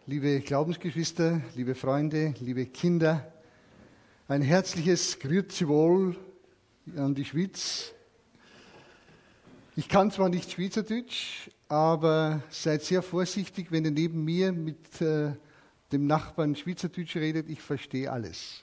liebe Glaubensgeschwister, liebe Freunde, liebe Kinder, ein herzliches Grüezi wohl an die Schweiz. Ich kann zwar nicht Schweizerdeutsch, aber seid sehr vorsichtig, wenn ihr neben mir mit dem Nachbarn Schweizerdeutsch redet, ich verstehe alles.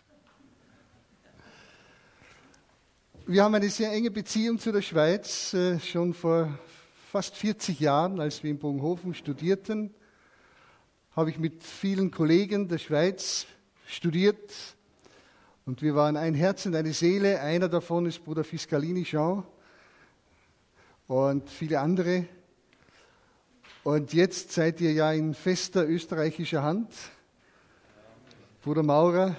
Wir haben eine sehr enge Beziehung zu der Schweiz, schon vor fast 40 Jahren, als wir in Bogenhofen studierten, habe ich mit vielen Kollegen der Schweiz studiert und wir waren ein Herz und eine Seele. Einer davon ist Bruder Fiscalini Jean und viele andere. Und jetzt seid ihr ja in fester österreichischer Hand. Bruder Maurer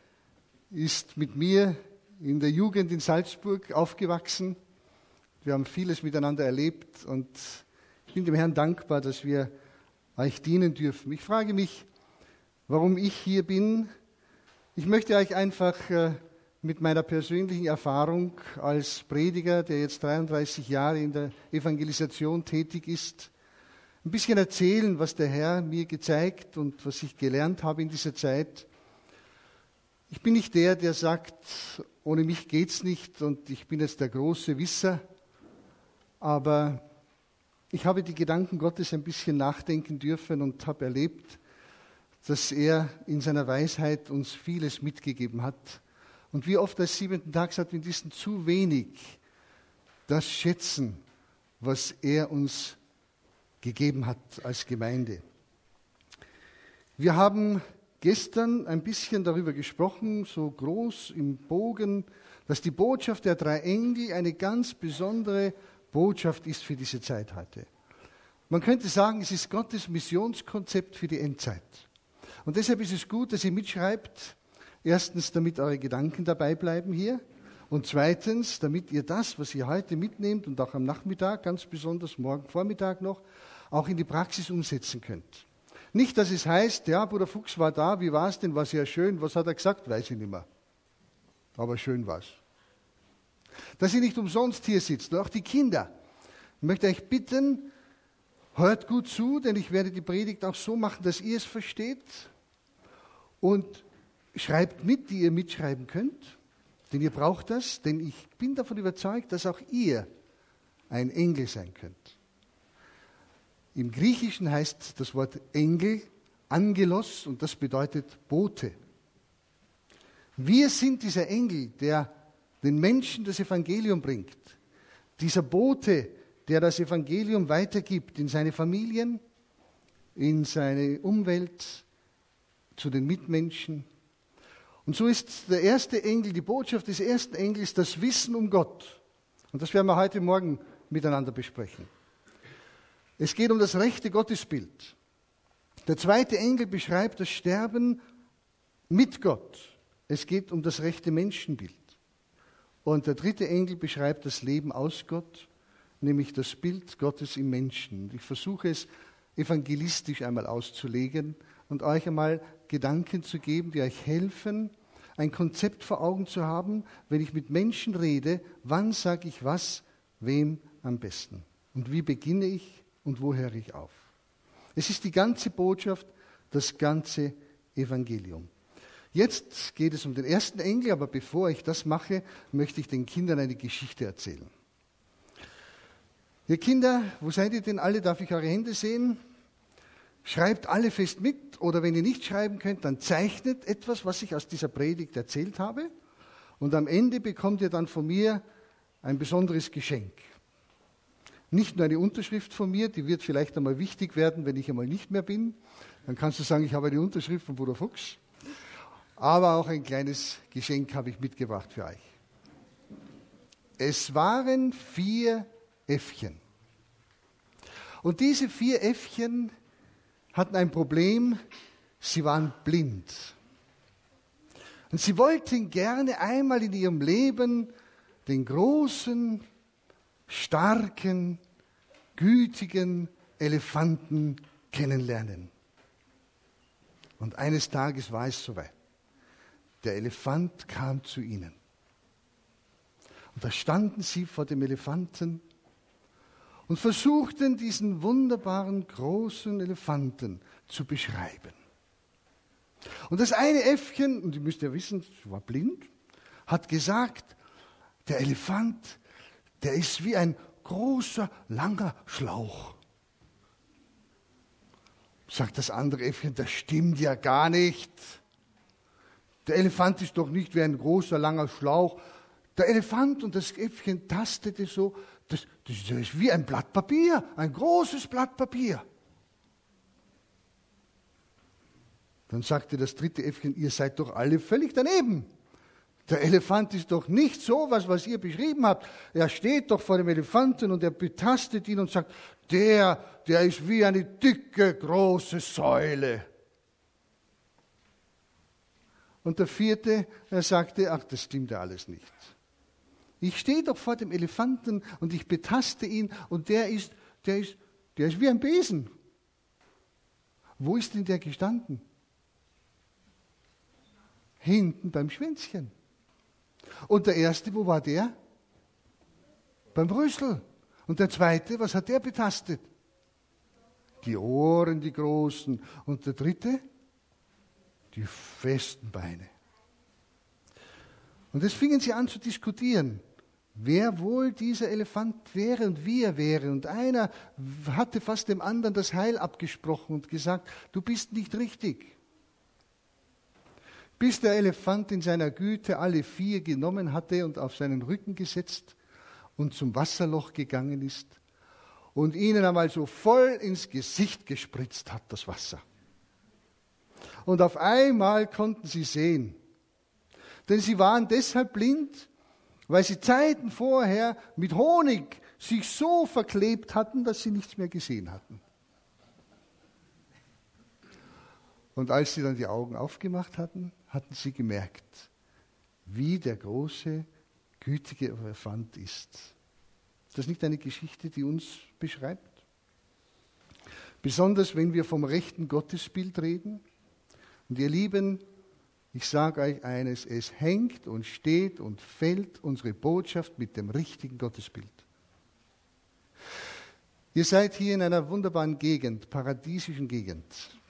ist mit mir in der Jugend in Salzburg aufgewachsen. Wir haben vieles miteinander erlebt und ich bin dem Herrn dankbar, dass wir euch dienen dürfen. Ich frage mich, warum ich hier bin. Ich möchte euch einfach mit meiner persönlichen Erfahrung als Prediger, der jetzt 33 Jahre in der Evangelisation tätig ist, ein bisschen erzählen, was der Herr mir gezeigt und was ich gelernt habe in dieser Zeit. Ich bin nicht der, der sagt, ohne mich geht's nicht und ich bin jetzt der große Wisser, aber ich habe die Gedanken Gottes ein bisschen nachdenken dürfen und habe erlebt, dass er in seiner Weisheit uns vieles mitgegeben hat. Und wie oft als 7. Tagsadventisten zu wenig das schätzen, was er uns gegeben hat als Gemeinde. Wir haben gestern ein bisschen darüber gesprochen, so groß im Bogen, dass die Botschaft der drei Engel eine ganz besondere Botschaft ist für diese Zeit heute. Man könnte sagen, es ist Gottes Missionskonzept für die Endzeit. Und deshalb ist es gut, dass ihr mitschreibt. Erstens, damit eure Gedanken dabei bleiben hier. Und zweitens, damit ihr das, was ihr heute mitnehmt und auch am Nachmittag, ganz besonders morgen Vormittag noch, auch in die Praxis umsetzen könnt. Nicht, dass es heißt, ja, Bruder Fuchs war da, wie war es denn, war sehr schön, was hat er gesagt, weiß ich nicht mehr. Aber schön war es. Dass ihr nicht umsonst hier sitzt, und auch die Kinder. Ich möchte euch bitten, hört gut zu, denn ich werde die Predigt auch so machen, dass ihr es versteht. Und schreibt mit, die ihr mitschreiben könnt, denn ihr braucht das, denn ich bin davon überzeugt, dass auch ihr ein Engel sein könnt. Im Griechischen heißt das Wort Engel Angelos und das bedeutet Bote. Wir sind dieser Engel, der den Menschen das Evangelium bringt. Dieser Bote, der das Evangelium weitergibt in seine Familien, in seine Umwelt, zu den Mitmenschen. Und so ist der erste Engel, die Botschaft des ersten Engels, das Wissen um Gott. Und das werden wir heute Morgen miteinander besprechen. Es geht um das rechte Gottesbild. Der zweite Engel beschreibt das Sterben mit Gott. Es geht um das rechte Menschenbild. Und der dritte Engel beschreibt das Leben aus Gott, nämlich das Bild Gottes im Menschen. Und ich versuche es evangelistisch einmal auszulegen und euch einmal Gedanken zu geben, die euch helfen, ein Konzept vor Augen zu haben, wenn ich mit Menschen rede, wann sage ich was, wem am besten. Und wie beginne ich und wo höre ich auf. Es ist die ganze Botschaft, das ganze Evangelium. Jetzt geht es um den ersten Engel, aber bevor ich das mache, möchte ich den Kindern eine Geschichte erzählen. Ihr Kinder, wo seid ihr denn alle? Darf ich eure Hände sehen? Schreibt alle fest mit oder wenn ihr nicht schreiben könnt, dann zeichnet etwas, was ich aus dieser Predigt erzählt habe und am Ende bekommt ihr dann von mir ein besonderes Geschenk. Nicht nur eine Unterschrift von mir, die wird vielleicht einmal wichtig werden, wenn ich einmal nicht mehr bin. Dann kannst du sagen, ich habe eine Unterschrift von Bruder Fuchs. Aber auch ein kleines Geschenk habe ich mitgebracht für euch. Es waren 4 Äffchen. Und diese 4 Äffchen hatten ein Problem, sie waren blind. Und sie wollten gerne einmal in ihrem Leben den großen, starken, gütigen Elefanten kennenlernen. Und eines Tages war es soweit. Der Elefant kam zu ihnen. Und da standen sie vor dem Elefanten und versuchten, diesen wunderbaren großen Elefanten zu beschreiben. Und das eine Äffchen, und ihr müsst ja wissen, es war blind, hat gesagt, der Elefant, der ist wie ein großer, langer Schlauch. Sagt das andere Äffchen, das stimmt ja gar nicht. Der Elefant ist doch nicht wie ein großer, langer Schlauch. Der Elefant und das Äffchen tastete so, das ist wie ein Blatt Papier, ein großes Blatt Papier. Dann sagte das dritte Äffchen, ihr seid doch alle völlig daneben. Der Elefant ist doch nicht so was ihr beschrieben habt. Er steht doch vor dem Elefanten und er betastet ihn und sagt, der ist wie eine dicke, große Säule. Und der vierte, er sagte, ach, das stimmt ja alles nicht. Ich stehe doch vor dem Elefanten und ich betaste ihn und der ist wie ein Besen. Wo ist denn der gestanden? Hinten beim Schwänzchen. Und der erste, wo war der? Beim Rüssel. Und der zweite, was hat der betastet? Die Ohren, die großen. Und der dritte? Die festen Beine. Und jetzt fingen sie an zu diskutieren, wer wohl dieser Elefant wäre und wie er wäre. Und einer hatte fast dem anderen das Heil abgesprochen und gesagt, du bist nicht richtig. Bis der Elefant in seiner Güte alle vier genommen hatte und auf seinen Rücken gesetzt und zum Wasserloch gegangen ist und ihnen einmal so voll ins Gesicht gespritzt hat, das Wasser. Und auf einmal konnten sie sehen, denn sie waren deshalb blind, weil sie Zeiten vorher mit Honig sich so verklebt hatten, dass sie nichts mehr gesehen hatten. Und als sie dann die Augen aufgemacht hatten, hatten sie gemerkt, wie der große, gütige Elefant ist. Ist das nicht eine Geschichte, die uns beschreibt? Besonders wenn wir vom rechten Gottesbild reden. Und ihr Lieben, ich sage euch eines, es hängt und steht und fällt unsere Botschaft mit dem richtigen Gottesbild. Ihr seid hier in einer wunderbaren Gegend, paradiesischen Gegend.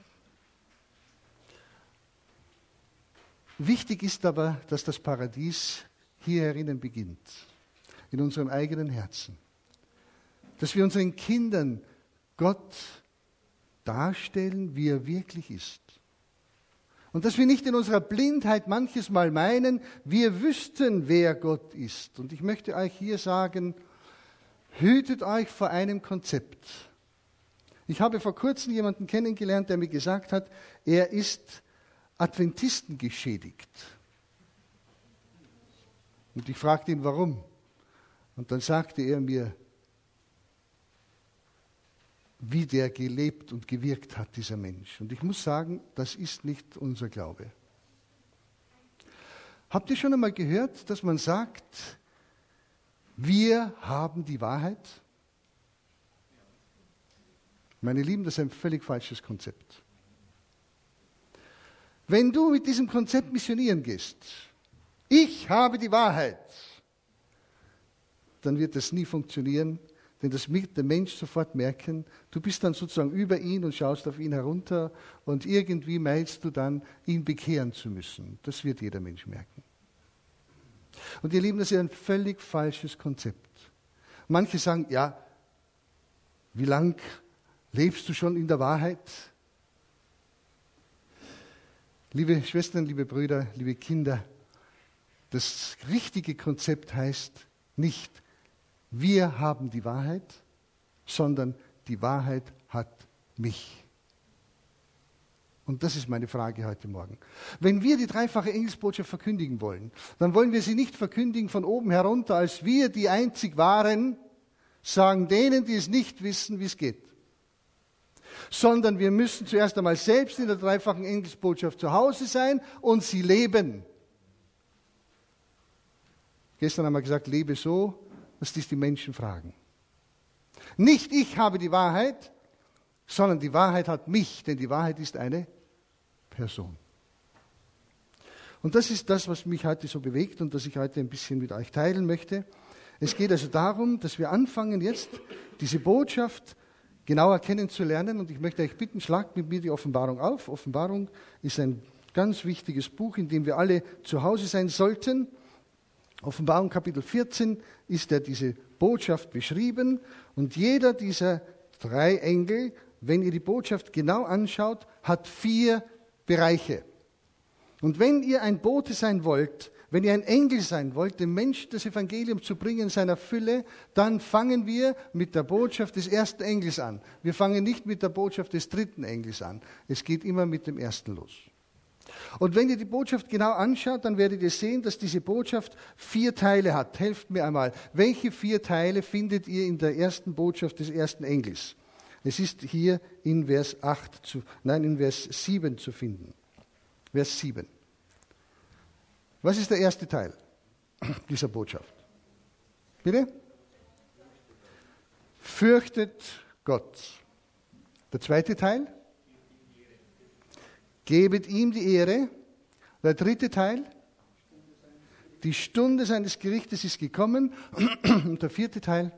Wichtig ist aber, dass das Paradies hier herinnen beginnt, in unserem eigenen Herzen. Dass wir unseren Kindern Gott darstellen, wie er wirklich ist. Und dass wir nicht in unserer Blindheit manches Mal meinen, wir wüssten, wer Gott ist. Und ich möchte euch hier sagen, hütet euch vor einem Konzept. Ich habe vor kurzem jemanden kennengelernt, der mir gesagt hat, er ist Adventisten geschädigt. Und ich fragte ihn, warum? Und dann sagte er mir, wie der gelebt und gewirkt hat, dieser Mensch. Und ich muss sagen, das ist nicht unser Glaube. Habt ihr schon einmal gehört, dass man sagt, wir haben die Wahrheit? Meine Lieben, das ist ein völlig falsches Konzept. Wenn du mit diesem Konzept missionieren gehst, ich habe die Wahrheit, dann wird das nie funktionieren, denn das wird der Mensch sofort merken. Du bist dann sozusagen über ihn und schaust auf ihn herunter und irgendwie meinst du dann, ihn bekehren zu müssen. Das wird jeder Mensch merken. Und ihr Lieben, das ist ein völlig falsches Konzept. Manche sagen, ja, wie lang lebst du schon in der Wahrheit? Liebe Schwestern, liebe Brüder, liebe Kinder, das richtige Konzept heißt nicht, wir haben die Wahrheit, sondern die Wahrheit hat mich. Und das ist meine Frage heute Morgen. Wenn wir die dreifache Engelsbotschaft verkündigen wollen, dann wollen wir sie nicht verkündigen von oben herunter, als wir die einzig Wahren, sagen denen, die es nicht wissen, wie es geht. Sondern wir müssen zuerst einmal selbst in der dreifachen Engelsbotschaft zu Hause sein und sie leben. Gestern haben wir gesagt, lebe so, dass dies die Menschen fragen. Nicht ich habe die Wahrheit, sondern die Wahrheit hat mich, denn die Wahrheit ist eine Person. Und das ist das, was mich heute so bewegt und das ich heute ein bisschen mit euch teilen möchte. Es geht also darum, dass wir anfangen, jetzt diese Botschaft genauer kennenzulernen. Und ich möchte euch bitten, schlagt mit mir die Offenbarung auf. Offenbarung ist ein ganz wichtiges Buch, in dem wir alle zu Hause sein sollten. Offenbarung Kapitel 14 ist diese Botschaft beschrieben. Und jeder dieser 3 Engel, wenn ihr die Botschaft genau anschaut, hat 4 Bereiche. Und wenn ihr ein Bote sein wollt, wenn ihr ein Engel sein wollt, dem Menschen das Evangelium zu bringen in seiner Fülle, dann fangen wir mit der Botschaft des ersten Engels an. Wir fangen nicht mit der Botschaft des dritten Engels an. Es geht immer mit dem ersten los. Und wenn ihr die Botschaft genau anschaut, dann werdet ihr sehen, dass diese Botschaft 4 Teile hat. Helft mir einmal. Welche 4 Teile findet ihr in der ersten Botschaft des ersten Engels? Es ist hier in Vers 7 zu finden. Vers 7. Was ist der erste Teil dieser Botschaft? Bitte? Fürchtet Gott. Der zweite Teil? Gebet ihm die Ehre. Der dritte Teil? Die Stunde seines Gerichtes ist gekommen. Und der vierte Teil?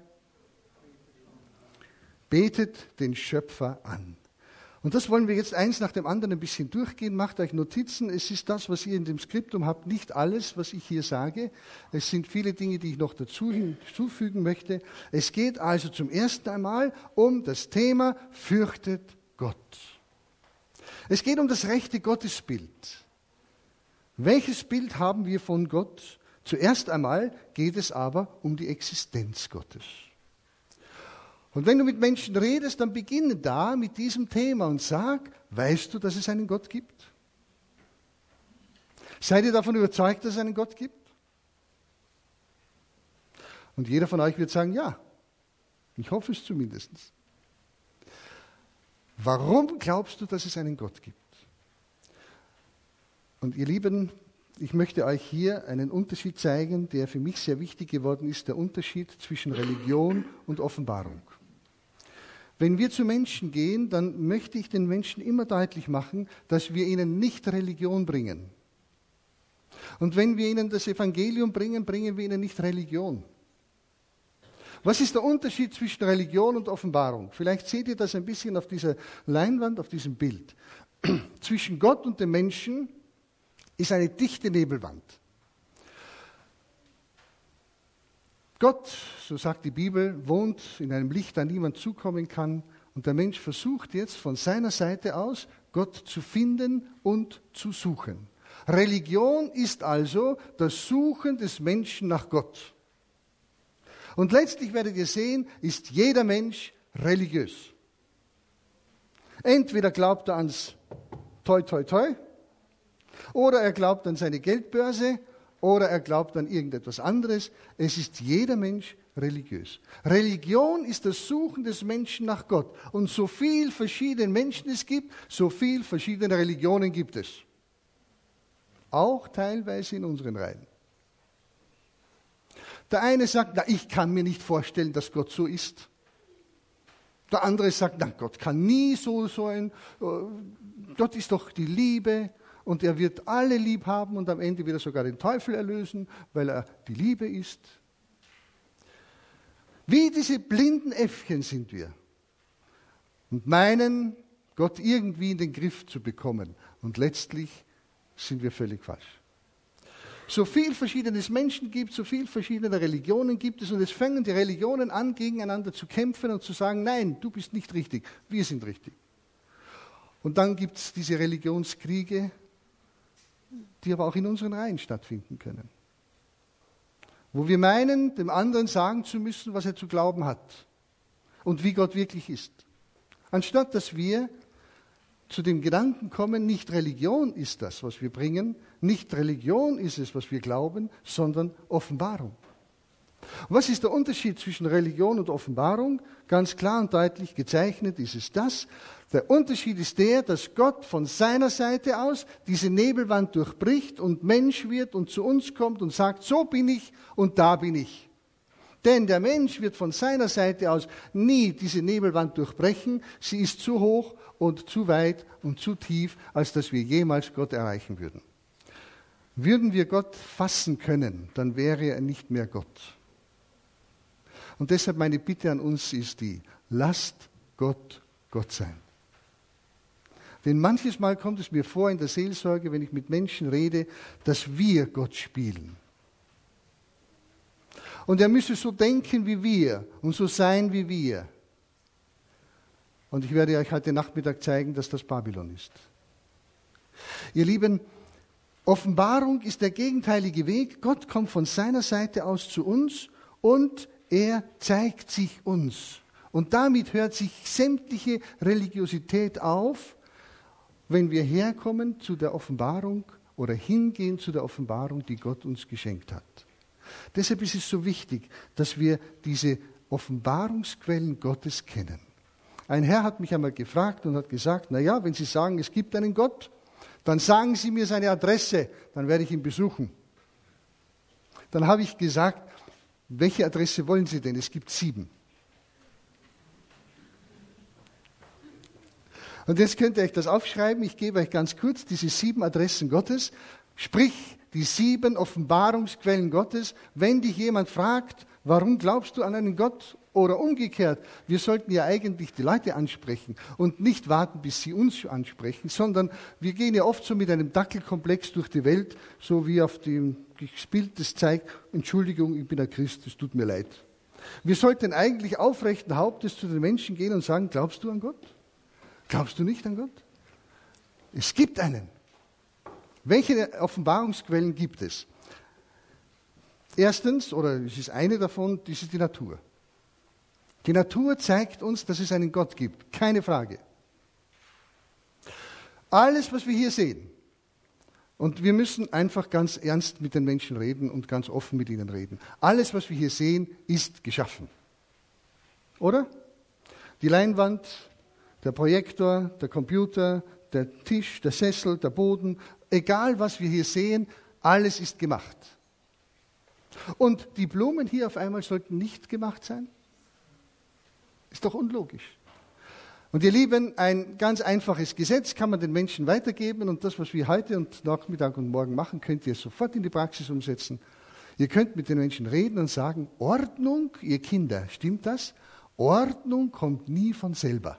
Betet den Schöpfer an. Und das wollen wir jetzt eins nach dem anderen ein bisschen durchgehen. Macht euch Notizen. Es ist das, was ihr in dem Skriptum habt, nicht alles, was ich hier sage. Es sind viele Dinge, die ich noch dazu hinzufügen möchte. Es geht also zum ersten einmal um das Thema Fürchtet Gott. Es geht um das rechte Gottesbild. Welches Bild haben wir von Gott? Zuerst einmal geht es aber um die Existenz Gottes. Und wenn du mit Menschen redest, dann beginne da mit diesem Thema und sag, weißt du, dass es einen Gott gibt? Seid ihr davon überzeugt, dass es einen Gott gibt? Und jeder von euch wird sagen, ja. Ich hoffe es zumindest. Warum glaubst du, dass es einen Gott gibt? Und ihr Lieben, ich möchte euch hier einen Unterschied zeigen, der für mich sehr wichtig geworden ist, der Unterschied zwischen Religion und Offenbarung. Wenn wir zu Menschen gehen, dann möchte ich den Menschen immer deutlich machen, dass wir ihnen nicht Religion bringen. Und wenn wir ihnen das Evangelium bringen, bringen wir ihnen nicht Religion. Was ist der Unterschied zwischen Religion und Offenbarung? Vielleicht seht ihr das ein bisschen auf dieser Leinwand, auf diesem Bild. Zwischen Gott und dem Menschen ist eine dichte Nebelwand. Gott, so sagt die Bibel, wohnt in einem Licht, da niemand zukommen kann. Und der Mensch versucht jetzt von seiner Seite aus, Gott zu finden und zu suchen. Religion ist also das Suchen des Menschen nach Gott. Und letztlich werdet ihr sehen, ist jeder Mensch religiös. Entweder glaubt er ans Toi, Toi, Toi, oder er glaubt an seine Geldbörse, oder er glaubt an irgendetwas anderes. Es ist jeder Mensch religiös. Religion ist das Suchen des Menschen nach Gott. Und so viel verschiedene Menschen es gibt, so viel verschiedene Religionen gibt es. Auch teilweise in unseren Reihen. Der eine sagt, na, ich kann mir nicht vorstellen, dass Gott so ist. Der andere sagt, na, Gott kann nie so sein. Gott ist doch die Liebe. Und er wird alle lieb haben und am Ende wird er sogar den Teufel erlösen, weil er die Liebe ist. Wie diese blinden Äffchen sind wir und meinen, Gott irgendwie in den Griff zu bekommen. Und letztlich sind wir völlig falsch. So viel verschiedenes Menschen gibt, so viel verschiedene Religionen gibt es und es fangen die Religionen an, gegeneinander zu kämpfen und zu sagen, nein, du bist nicht richtig, wir sind richtig. Und dann gibt es diese Religionskriege, die aber auch in unseren Reihen stattfinden können. Wo wir meinen, dem anderen sagen zu müssen, was er zu glauben hat und wie Gott wirklich ist. Anstatt dass wir zu dem Gedanken kommen, nicht Religion ist das, was wir bringen, nicht Religion ist es, was wir glauben, sondern Offenbarung. Und was ist der Unterschied zwischen Religion und Offenbarung? Ganz klar und deutlich gezeichnet ist es das. Der Unterschied ist der, dass Gott von seiner Seite aus diese Nebelwand durchbricht und Mensch wird und zu uns kommt und sagt, so bin ich und da bin ich. Denn der Mensch wird von seiner Seite aus nie diese Nebelwand durchbrechen. Sie ist zu hoch und zu weit und zu tief, als dass wir jemals Gott erreichen würden. Würden wir Gott fassen können, dann wäre er nicht mehr Gott. Und deshalb meine Bitte an uns ist die, lasst Gott Gott sein. Denn manches Mal kommt es mir vor in der Seelsorge, wenn ich mit Menschen rede, dass wir Gott spielen. Und er müsse so denken wie wir und so sein wie wir. Und ich werde euch heute Nachmittag zeigen, dass das Babylon ist. Ihr Lieben, Offenbarung ist der gegenteilige Weg. Gott kommt von seiner Seite aus zu uns und er zeigt sich uns. Und damit hört sich sämtliche Religiosität auf, wenn wir herkommen zu der Offenbarung oder hingehen zu der Offenbarung, die Gott uns geschenkt hat. Deshalb ist es so wichtig, dass wir diese Offenbarungsquellen Gottes kennen. Ein Herr hat mich einmal gefragt und hat gesagt, naja, wenn Sie sagen, es gibt einen Gott, dann sagen Sie mir seine Adresse, dann werde ich ihn besuchen. Dann habe ich gesagt, welche Adresse wollen Sie denn? Es gibt 7. Und jetzt könnt ihr euch das aufschreiben. Ich gebe euch ganz kurz diese 7 Adressen Gottes, sprich die 7 Offenbarungsquellen Gottes. Wenn dich jemand fragt, warum glaubst du an einen Gott? Oder umgekehrt, wir sollten ja eigentlich die Leute ansprechen und nicht warten, bis sie uns ansprechen, sondern wir gehen ja oft so mit einem Dackelkomplex durch die Welt, so wie auf dem Bild das zeigt, Entschuldigung, ich bin ein Christ, es tut mir leid. Wir sollten eigentlich aufrechten Hauptes zu den Menschen gehen und sagen, glaubst du an Gott? Glaubst du nicht an Gott? Es gibt einen. Welche Offenbarungsquellen gibt es? Erstens, oder es ist eine davon, das ist die Natur. Die Natur zeigt uns, dass es einen Gott gibt, keine Frage. Alles, was wir hier sehen, und wir müssen einfach ganz ernst mit den Menschen reden und ganz offen mit ihnen reden. Alles, was wir hier sehen, ist geschaffen. Oder? Die Leinwand, der Projektor, der Computer, der Tisch, der Sessel, der Boden, egal was wir hier sehen, alles ist gemacht. Und die Blumen hier auf einmal sollten nicht gemacht sein? Ist doch unlogisch. Und ihr Lieben, ein ganz einfaches Gesetz kann man den Menschen weitergeben und das, was wir heute und Nachmittag und morgen machen, könnt ihr sofort in die Praxis umsetzen. Ihr könnt mit den Menschen reden und sagen, Ordnung, ihr Kinder, stimmt das? Ordnung kommt nie von selber.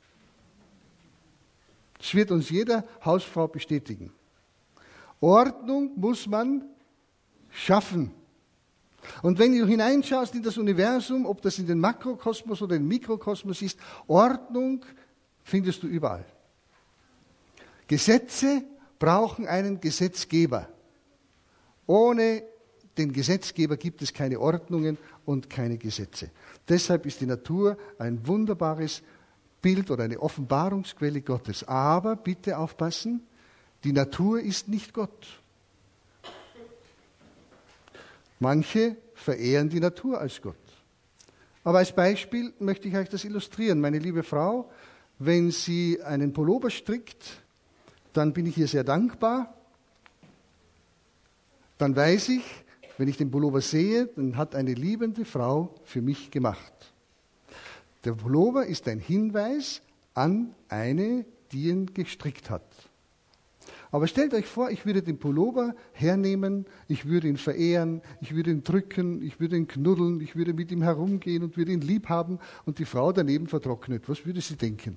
Das wird uns jeder Hausfrau bestätigen. Ordnung muss man schaffen. Und wenn du hineinschaust in das Universum, ob das in den Makrokosmos oder den Mikrokosmos ist, Ordnung findest du überall. Gesetze brauchen einen Gesetzgeber. Ohne den Gesetzgeber gibt es keine Ordnungen und keine Gesetze. Deshalb ist die Natur ein wunderbares Bild oder eine Offenbarungsquelle Gottes. Aber bitte aufpassen, die Natur ist nicht Gott. Manche verehren die Natur als Gott. Aber als Beispiel möchte ich euch das illustrieren. Meine liebe Frau, wenn sie einen Pullover strickt, dann bin ich ihr sehr dankbar. Dann weiß ich, wenn ich den Pullover sehe, dann hat eine liebende Frau für mich gemacht. Der Pullover ist ein Hinweis an eine, die ihn gestrickt hat. Aber stellt euch vor, ich würde den Pullover hernehmen, ich würde ihn verehren, ich würde ihn drücken, ich würde ihn knuddeln, ich würde mit ihm herumgehen und würde ihn lieb haben und die Frau daneben vertrocknet. Was würde sie denken?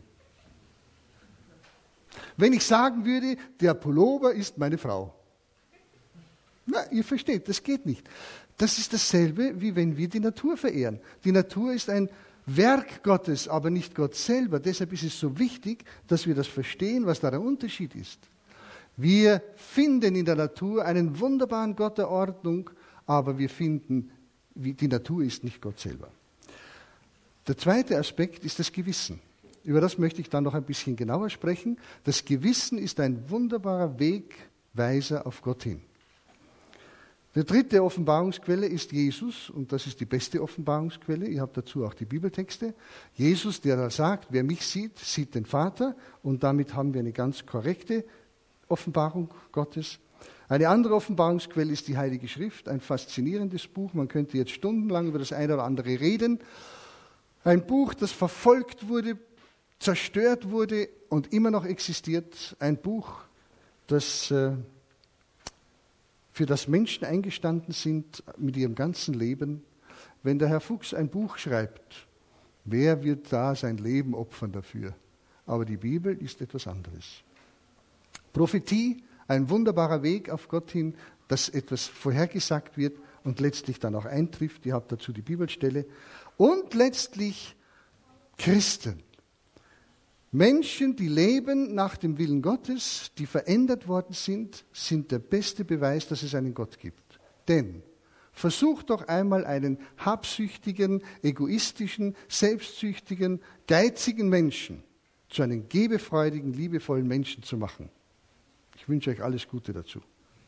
Wenn ich sagen würde, der Pullover ist meine Frau. Na, ihr versteht, das geht nicht. Das ist dasselbe, wie wenn wir die Natur verehren. Die Natur ist ein Werk Gottes, aber nicht Gott selber. Deshalb ist es so wichtig, dass wir das verstehen, was da der Unterschied ist. Wir finden in der Natur einen wunderbaren Gott der Ordnung, aber wir finden, die Natur ist nicht Gott selber. Der zweite Aspekt ist das Gewissen. Über das möchte ich dann noch ein bisschen genauer sprechen. Das Gewissen ist ein wunderbarer Wegweiser auf Gott hin. Die dritte Offenbarungsquelle ist Jesus und das ist die beste Offenbarungsquelle. Ihr habt dazu auch die Bibeltexte. Jesus, der da sagt, wer mich sieht, sieht den Vater und damit haben wir eine ganz korrekte Offenbarung Gottes. Eine andere Offenbarungsquelle ist die Heilige Schrift, ein faszinierendes Buch. Man könnte jetzt stundenlang über das eine oder andere reden. Ein Buch, das verfolgt wurde, zerstört wurde und immer noch existiert. Ein Buch, das für das Menschen eingestanden sind mit ihrem ganzen Leben. wenn der Herr Fuchs ein Buch schreibt, wer wird da sein Leben opfern dafür? Aber die Bibel ist etwas anderes. Prophetie, ein wunderbarer Weg auf Gott hin, dass etwas vorhergesagt wird und letztlich dann auch eintrifft. Ihr habt dazu die Bibelstelle. Und letztlich Christen. Menschen, die leben nach dem Willen Gottes, die verändert worden sind, sind der beste Beweis, dass es einen Gott gibt. Denn versucht doch einmal einen habsüchtigen, egoistischen, selbstsüchtigen, geizigen Menschen zu einem gebefreudigen, liebevollen Menschen zu machen. Ich wünsche euch alles Gute dazu.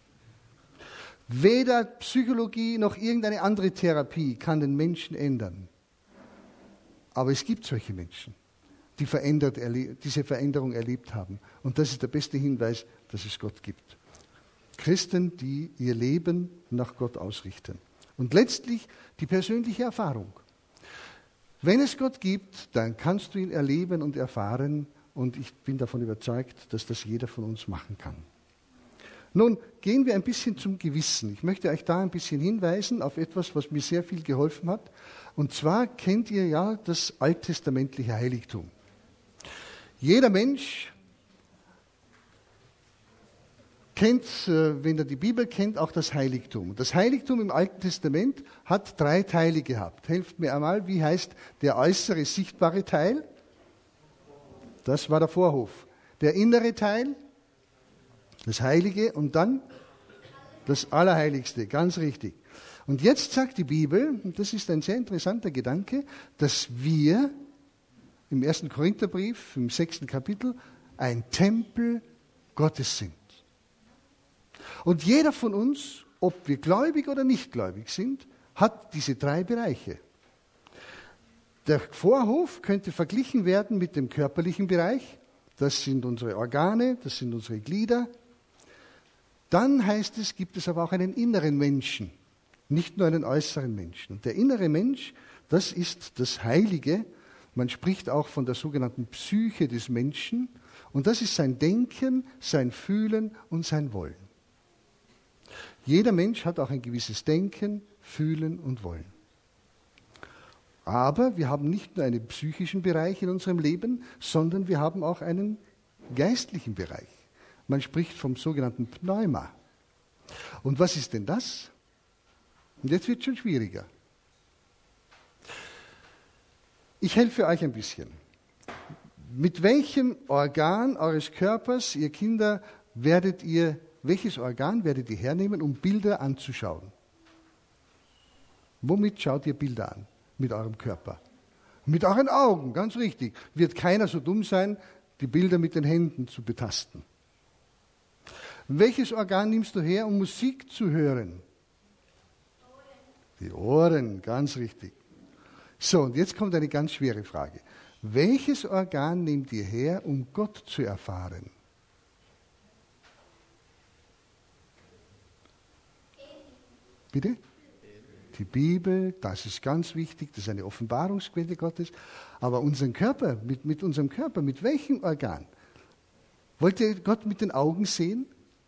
Weder Psychologie noch irgendeine andere Therapie kann den Menschen ändern. Aber es gibt solche Menschen, die diese Veränderung erlebt haben. Und das ist der beste Hinweis, dass es Gott gibt. Christen, die ihr Leben nach Gott ausrichten. Und letztlich die persönliche Erfahrung. Wenn es Gott gibt, dann kannst du ihn erleben und erfahren. Und ich bin davon überzeugt, dass das jeder von uns machen kann. Nun gehen wir ein bisschen zum Gewissen. Ich möchte euch da ein bisschen hinweisen auf etwas, was mir sehr viel geholfen hat. Und zwar kennt ihr ja das alttestamentliche Heiligtum. Jeder Mensch kennt, wenn er die Bibel kennt, auch das Heiligtum. Das Heiligtum im Alten Testament hat 3 Teile gehabt. Helft mir einmal, wie heißt der äußere, sichtbare Teil? Das war der Vorhof. Der innere Teil? Das Heilige und dann das Allerheiligste, ganz richtig. Und jetzt sagt die Bibel, und das ist ein sehr interessanter Gedanke, dass wir im 1. Korintherbrief, im 6. Kapitel, ein Tempel Gottes sind. Und jeder von uns, ob wir gläubig oder nicht gläubig sind, hat diese 3 Bereiche. Der Vorhof könnte verglichen werden mit dem körperlichen Bereich. Das sind unsere Organe, das sind unsere Glieder. Dann heißt es, gibt es aber auch einen inneren Menschen, nicht nur einen äußeren Menschen. Und der innere Mensch, das ist das Heilige. Man spricht auch von der sogenannten Psyche des Menschen. Und das ist sein Denken, sein Fühlen und sein Wollen. Jeder Mensch hat auch ein gewisses Denken, Fühlen und Wollen. Aber wir haben nicht nur einen psychischen Bereich in unserem Leben, sondern wir haben auch einen geistlichen Bereich. Man spricht vom sogenannten Pneuma. Und was ist denn das? Und jetzt wird es schon schwieriger. Ich helfe euch ein bisschen. Mit welchem Organ eures Körpers, ihr Kinder, welches Organ werdet ihr hernehmen, um Bilder anzuschauen? Womit schaut ihr Bilder an? Mit eurem Körper. Mit euren Augen, ganz richtig. Wird keiner so dumm sein, die Bilder mit den Händen zu betasten. Welches Organ nimmst du her, um Musik zu hören? Die Ohren, ganz richtig. So, und jetzt kommt eine ganz schwere Frage. Welches Organ nehmt ihr her, um Gott zu erfahren? Bitte? Die Bibel, das ist ganz wichtig, das ist eine Offenbarungsquelle Gottes. Aber unseren Körper, mit unserem Körper, mit welchem Organ? Wollt ihr Gott mit den Augen sehen?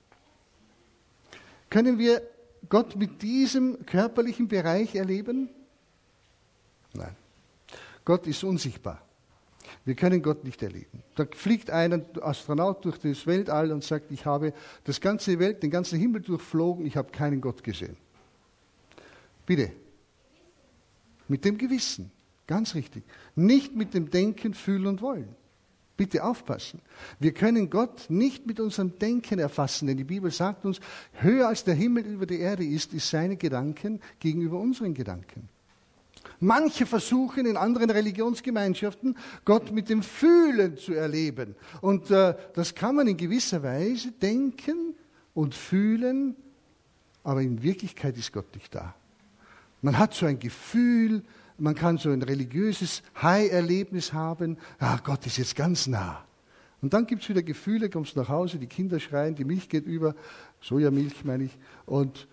Können wir Gott mit diesem körperlichen Bereich erleben? Nein. Gott ist unsichtbar. Wir können Gott nicht erleben. Da fliegt ein Astronaut durch das Weltall und sagt, ich habe den ganzen Himmel durchflogen, ich habe keinen Gott gesehen. Bitte. Mit dem Gewissen. Ganz richtig. Nicht mit dem Denken, Fühlen und Wollen. Bitte aufpassen. Wir können Gott nicht mit unserem Denken erfassen, denn die Bibel sagt uns, höher als der Himmel über die Erde ist seine Gedanken gegenüber unseren Gedanken. Manche versuchen in anderen Religionsgemeinschaften, Gott mit dem Fühlen zu erleben. Und das kann man in gewisser Weise denken und fühlen, aber in Wirklichkeit ist Gott nicht da. Man hat so ein Gefühl, man kann so ein religiöses High-Erlebnis haben, Gott ist jetzt ganz nah. Und dann gibt es wieder Gefühle, kommst nach Hause, die Kinder schreien, die Milch geht über, Sojamilch meine ich, und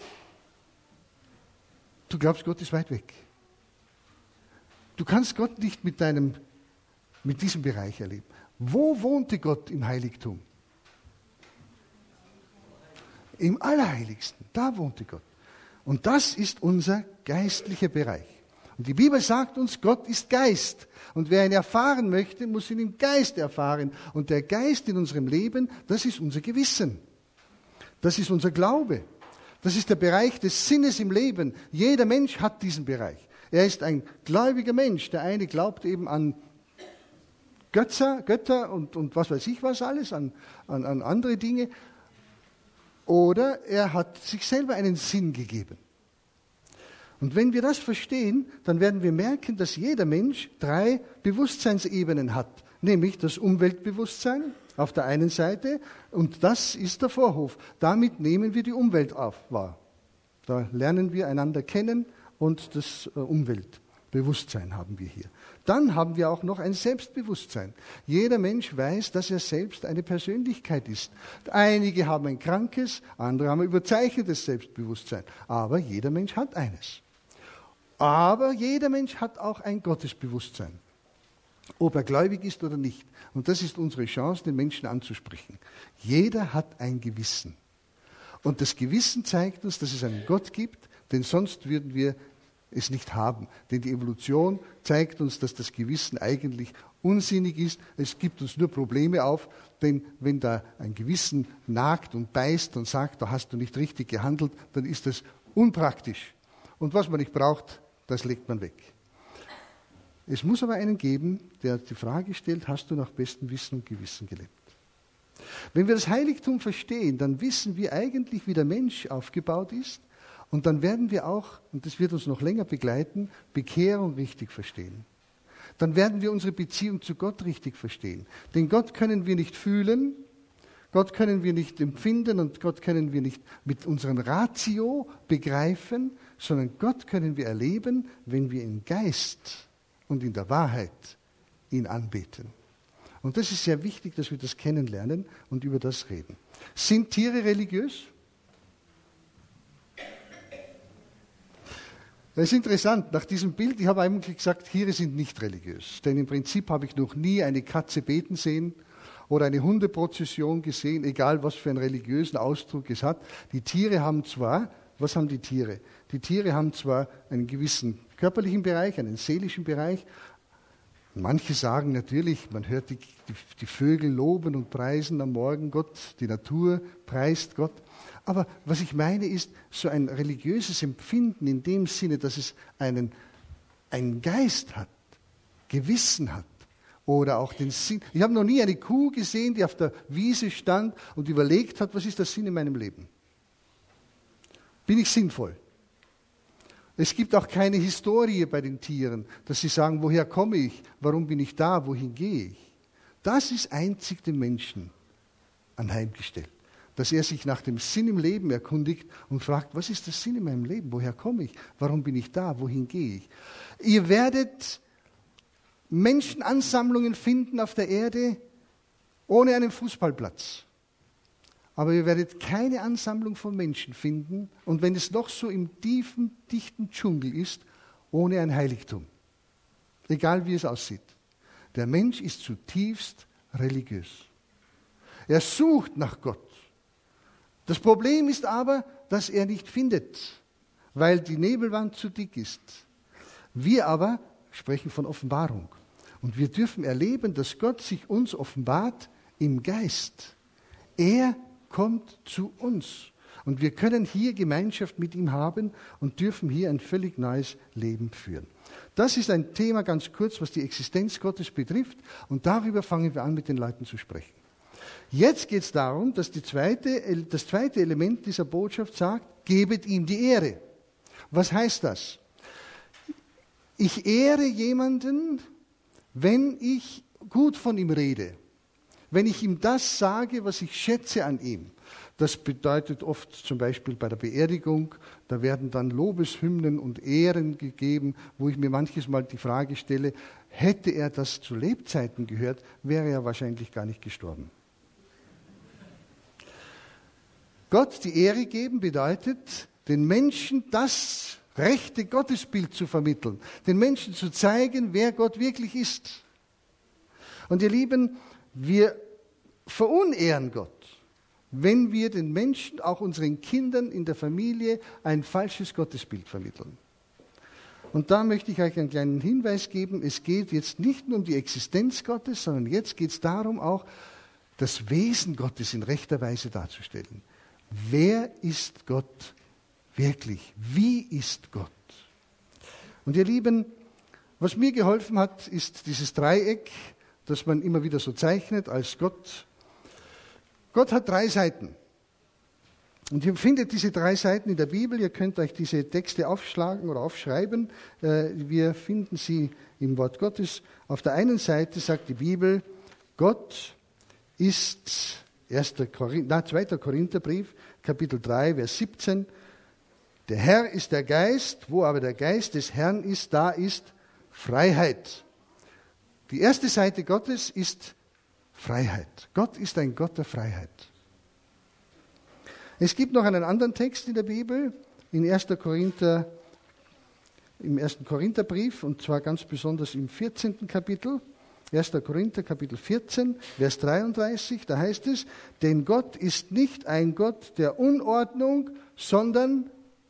du glaubst, Gott ist weit weg. Du kannst Gott nicht mit diesem Bereich erleben. Wo wohnte Gott im Heiligtum? Im Allerheiligsten, da wohnte Gott. Und das ist unser geistlicher Bereich. Und die Bibel sagt uns, Gott ist Geist. Und wer ihn erfahren möchte, muss ihn im Geist erfahren. Und der Geist in unserem Leben, das ist unser Gewissen. Das ist unser Glaube. Das ist der Bereich des Sinnes im Leben. Jeder Mensch hat diesen Bereich. Er ist ein gläubiger Mensch. Der eine glaubt eben an Götter und was weiß ich was alles, an andere Dinge. Oder er hat sich selber einen Sinn gegeben. Und wenn wir das verstehen, dann werden wir merken, dass jeder Mensch 3 Bewusstseinsebenen hat. Nämlich das Umweltbewusstsein auf der einen Seite und das ist der Vorhof. Damit nehmen wir die Umwelt wahr. Da lernen wir einander kennen und das Umweltbewusstsein haben wir hier. Dann haben wir auch noch ein Selbstbewusstsein. Jeder Mensch weiß, dass er selbst eine Persönlichkeit ist. Einige haben ein krankes, andere haben ein überzeichnetes Selbstbewusstsein. Aber jeder Mensch hat eines. Aber jeder Mensch hat auch ein Gottesbewusstsein. Ob er gläubig ist oder nicht. Und das ist unsere Chance, den Menschen anzusprechen. Jeder hat ein Gewissen. Und das Gewissen zeigt uns, dass es einen Gott gibt, denn sonst würden wir es nicht haben. Denn die Evolution zeigt uns, dass das Gewissen eigentlich unsinnig ist. Es gibt uns nur Probleme auf, denn wenn da ein Gewissen nagt und beißt und sagt, da hast du nicht richtig gehandelt, dann ist das unpraktisch. Und was man nicht braucht, das legt man weg. Es muss aber einen geben, der die Frage stellt, hast du nach bestem Wissen und Gewissen gelebt? Wenn wir das Heiligtum verstehen, dann wissen wir eigentlich, wie der Mensch aufgebaut ist. Und dann werden wir auch, und das wird uns noch länger begleiten, Bekehrung richtig verstehen. Dann werden wir unsere Beziehung zu Gott richtig verstehen. Denn Gott können wir nicht fühlen, Gott können wir nicht empfinden und Gott können wir nicht mit unserem Ratio begreifen, sondern Gott können wir erleben, wenn wir im Geist und in der Wahrheit ihn anbeten. Und das ist sehr wichtig, dass wir das kennenlernen und über das reden. Sind Tiere religiös? Das ist interessant, nach diesem Bild, ich habe eigentlich gesagt, Tiere sind nicht religiös. Denn im Prinzip habe ich noch nie eine Katze beten sehen oder eine Hundeprozession gesehen, egal was für einen religiösen Ausdruck es hat. Die Tiere haben zwar, was haben die Tiere? Die Tiere haben zwar einen gewissen körperlichen Bereich, einen seelischen Bereich. Manche sagen natürlich, man hört die Vögel loben und preisen am Morgen Gott, die Natur preist Gott. Aber was ich meine ist, so ein religiöses Empfinden in dem Sinne, dass es einen Geist hat, Gewissen hat oder auch den Sinn. Ich habe noch nie eine Kuh gesehen, die auf der Wiese stand und überlegt hat, was ist der Sinn in meinem Leben? Bin ich sinnvoll? Es gibt auch keine Historie bei den Tieren, dass sie sagen, woher komme ich, warum bin ich da, wohin gehe ich. Das ist einzig dem Menschen anheimgestellt, dass er sich nach dem Sinn im Leben erkundigt und fragt, was ist der Sinn in meinem Leben, woher komme ich, warum bin ich da, wohin gehe ich. Ihr werdet Menschenansammlungen finden auf der Erde ohne einen Fußballplatz. Aber ihr werdet keine Ansammlung von Menschen finden, und wenn es noch so im tiefen, dichten Dschungel ist, ohne ein Heiligtum. Egal wie es aussieht. Der Mensch ist zutiefst religiös. Er sucht nach Gott. Das Problem ist aber, dass er nicht findet, weil die Nebelwand zu dick ist. Wir aber sprechen von Offenbarung. Und wir dürfen erleben, dass Gott sich uns offenbart im Geist. Er kommt zu uns. Und wir können hier Gemeinschaft mit ihm haben und dürfen hier ein völlig neues Leben führen. Das ist ein Thema ganz kurz, was die Existenz Gottes betrifft. Und darüber fangen wir an, mit den Leuten zu sprechen. Jetzt geht es darum, dass das zweite Element dieser Botschaft sagt, gebet ihm die Ehre. Was heißt das? Ich ehre jemanden, wenn ich gut von ihm rede. Wenn ich ihm das sage, was ich schätze an ihm. Das bedeutet oft zum Beispiel bei der Beerdigung, da werden dann Lobeshymnen und Ehren gegeben, wo ich mir manches Mal die Frage stelle, hätte er das zu Lebzeiten gehört, wäre er wahrscheinlich gar nicht gestorben. Gott die Ehre geben bedeutet, den Menschen das rechte Gottesbild zu vermitteln, den Menschen zu zeigen, wer Gott wirklich ist. Und ihr Lieben, wir verunehren Gott. wenn wir den Menschen, auch unseren Kindern in der Familie, ein falsches Gottesbild vermitteln. Und da möchte ich euch einen kleinen Hinweis geben. Es geht jetzt nicht nur um die Existenz Gottes, sondern jetzt geht es darum, auch das Wesen Gottes in rechter Weise darzustellen. Wer ist Gott wirklich? Wie ist Gott? Und ihr Lieben, was mir geholfen hat, ist dieses Dreieck, das man immer wieder so zeichnet als Gott. Gott hat 3 Seiten. Und ihr findet diese 3 Seiten in der Bibel. Ihr könnt euch diese Texte aufschlagen oder aufschreiben. Wir finden sie im Wort Gottes. Auf der einen Seite sagt die Bibel, Gott ist 2. Korintherbrief, Kapitel 3, Vers 17. Der Herr ist der Geist, wo aber der Geist des Herrn ist, da ist Freiheit. Die erste Seite Gottes ist Freiheit. Gott ist ein Gott der Freiheit. Es gibt noch einen anderen Text in der Bibel, im 1. Korintherbrief, und zwar ganz besonders im 14. Kapitel. 1. Korinther, Kapitel 14, Vers 33, da heißt es, denn Gott ist nicht ein Gott der Unordnung, sondern,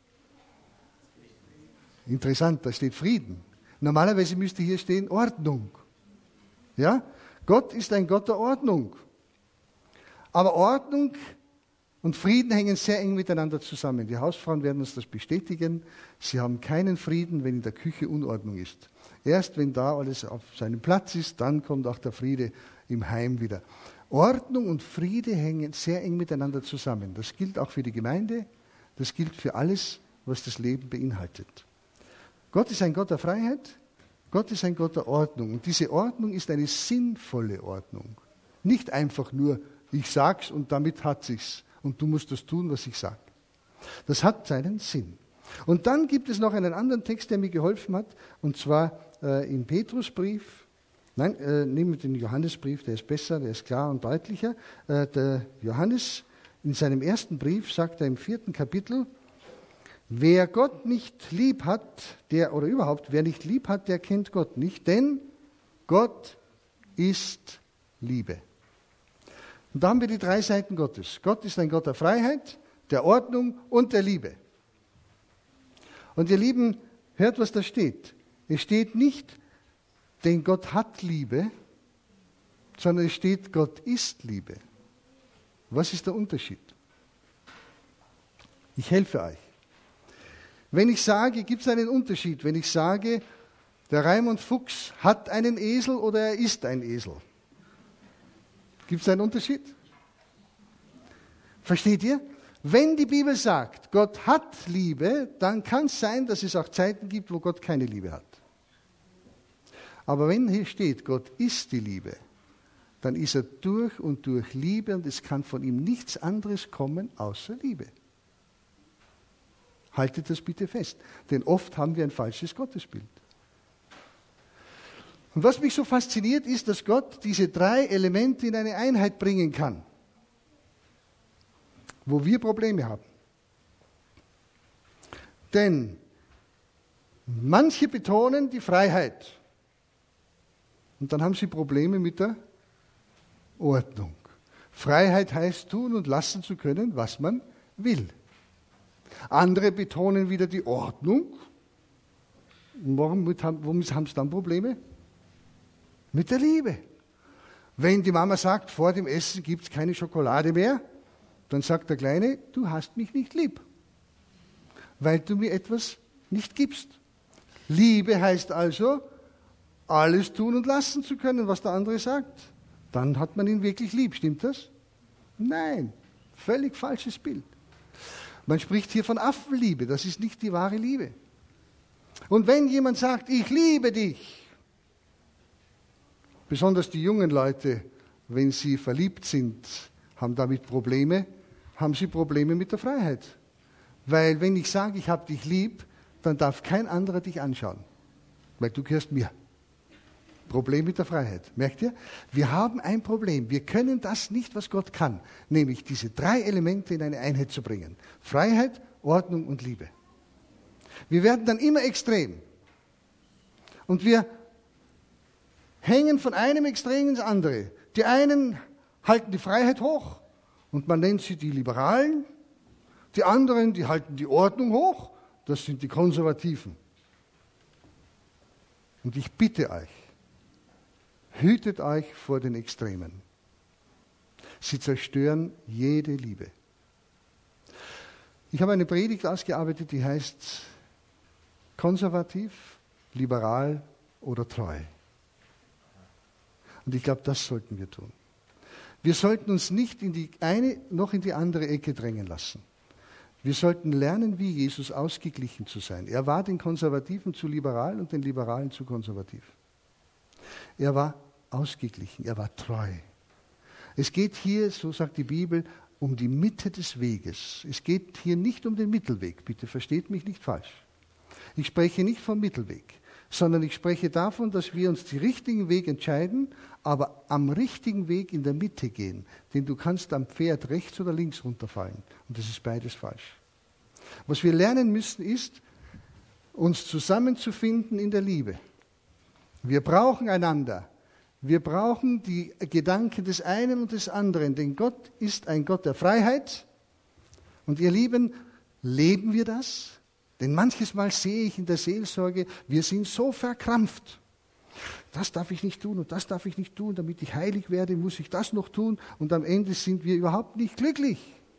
interessant, da steht Frieden. Normalerweise müsste hier stehen Ordnung. Ja? Gott ist ein Gott der Ordnung. Aber Ordnung und Frieden hängen sehr eng miteinander zusammen. Die Hausfrauen werden uns das bestätigen. Sie haben keinen Frieden, wenn in der Küche Unordnung ist. Erst wenn da alles auf seinem Platz ist, dann kommt auch der Friede im Heim wieder. Ordnung und Friede hängen sehr eng miteinander zusammen. Das gilt auch für die Gemeinde, das gilt für alles, was das Leben beinhaltet. Gott ist ein Gott der Freiheit, Gott ist ein Gott der Ordnung. Und diese Ordnung ist eine sinnvolle Ordnung. Nicht einfach nur, ich sag's und damit hat sich's. Und du musst das tun, was ich sage. Das hat seinen Sinn. Und dann gibt es noch einen anderen Text, der mir geholfen hat, und zwar im Petrusbrief. Nein, nehmen wir den Johannesbrief, der ist besser, der ist klar und deutlicher. Der Johannes, in seinem ersten Brief, sagt er im 4. Kapitel, wer Gott nicht lieb hat, wer nicht lieb hat, der kennt Gott nicht, denn Gott ist Liebe. Und da haben wir die 3 Seiten Gottes. Gott ist ein Gott der Freiheit, der Ordnung und der Liebe. Und ihr Lieben, hört, was da steht. Es steht nicht, denn Gott hat Liebe, sondern es steht, Gott ist Liebe. Was ist der Unterschied? Ich helfe euch. Wenn ich sage, gibt es einen Unterschied, wenn ich sage, der Raimund Fuchs hat einen Esel oder er ist ein Esel? Gibt es einen Unterschied? Versteht ihr? Wenn die Bibel sagt, Gott hat Liebe, dann kann es sein, dass es auch Zeiten gibt, wo Gott keine Liebe hat. Aber wenn hier steht, Gott ist die Liebe, dann ist er durch und durch Liebe und es kann von ihm nichts anderes kommen außer Liebe. Haltet das bitte fest, denn oft haben wir ein falsches Gottesbild. Und was mich so fasziniert, ist, dass Gott diese 3 Elemente in eine Einheit bringen kann, wo wir Probleme haben. Denn manche betonen die Freiheit und dann haben sie Probleme mit der Ordnung. Freiheit heißt tun und lassen zu können, was man will. Andere betonen wieder die Ordnung. Womit haben sie dann Probleme? Mit der Liebe. Wenn die Mama sagt, vor dem Essen gibt es keine Schokolade mehr, dann sagt der Kleine, du hast mich nicht lieb, weil du mir etwas nicht gibst. Liebe heißt also, alles tun und lassen zu können, was der andere sagt. Dann hat man ihn wirklich lieb, stimmt das? Nein, völlig falsches Bild. Man spricht hier von Affenliebe, das ist nicht die wahre Liebe. Und wenn jemand sagt, ich liebe dich, besonders die jungen Leute, wenn sie verliebt sind, haben damit Probleme, haben sie Probleme mit der Freiheit. Weil wenn ich sage, ich habe dich lieb, dann darf kein anderer dich anschauen, weil du gehörst mir. Problem mit der Freiheit. Merkt ihr? Wir haben ein Problem. Wir können das nicht, was Gott kann, nämlich diese 3 Elemente in eine Einheit zu bringen. Freiheit, Ordnung und Liebe. Wir werden dann immer extrem. Und wir hängen von einem Extrem ins andere. Die einen halten die Freiheit hoch Und man nennt sie die Liberalen. Die anderen, die halten die Ordnung hoch. Das sind die Konservativen. Und ich bitte euch, hütet euch vor den Extremen. Sie zerstören jede Liebe. Ich habe eine Predigt ausgearbeitet, die heißt konservativ, liberal oder treu. Und ich glaube, das sollten wir tun. Wir sollten uns nicht in die eine noch in die andere Ecke drängen lassen. Wir sollten lernen, wie Jesus ausgeglichen zu sein. Er war den Konservativen zu liberal und den Liberalen zu konservativ. Er war ausgeglichen, er war treu. Es geht hier, so sagt die Bibel, um die Mitte des Weges. Es geht hier nicht um den Mittelweg. Bitte versteht mich nicht falsch. Ich spreche nicht vom Mittelweg, sondern ich spreche davon, dass wir uns den richtigen Weg entscheiden, aber am richtigen Weg in der Mitte gehen. Denn du kannst am Pferd rechts oder links runterfallen. Und das ist beides falsch. Was wir lernen müssen, ist, uns zusammenzufinden in der Liebe. Wir brauchen einander. Wir brauchen die Gedanken des einen und des anderen, denn Gott ist ein Gott der Freiheit. Und ihr Lieben, leben wir das? Denn manches Mal sehe ich in der Seelsorge, wir sind so verkrampft. Das darf ich nicht tun und das darf ich nicht tun, damit ich heilig werde, muss ich das noch tun und am Ende sind wir überhaupt nicht glücklich.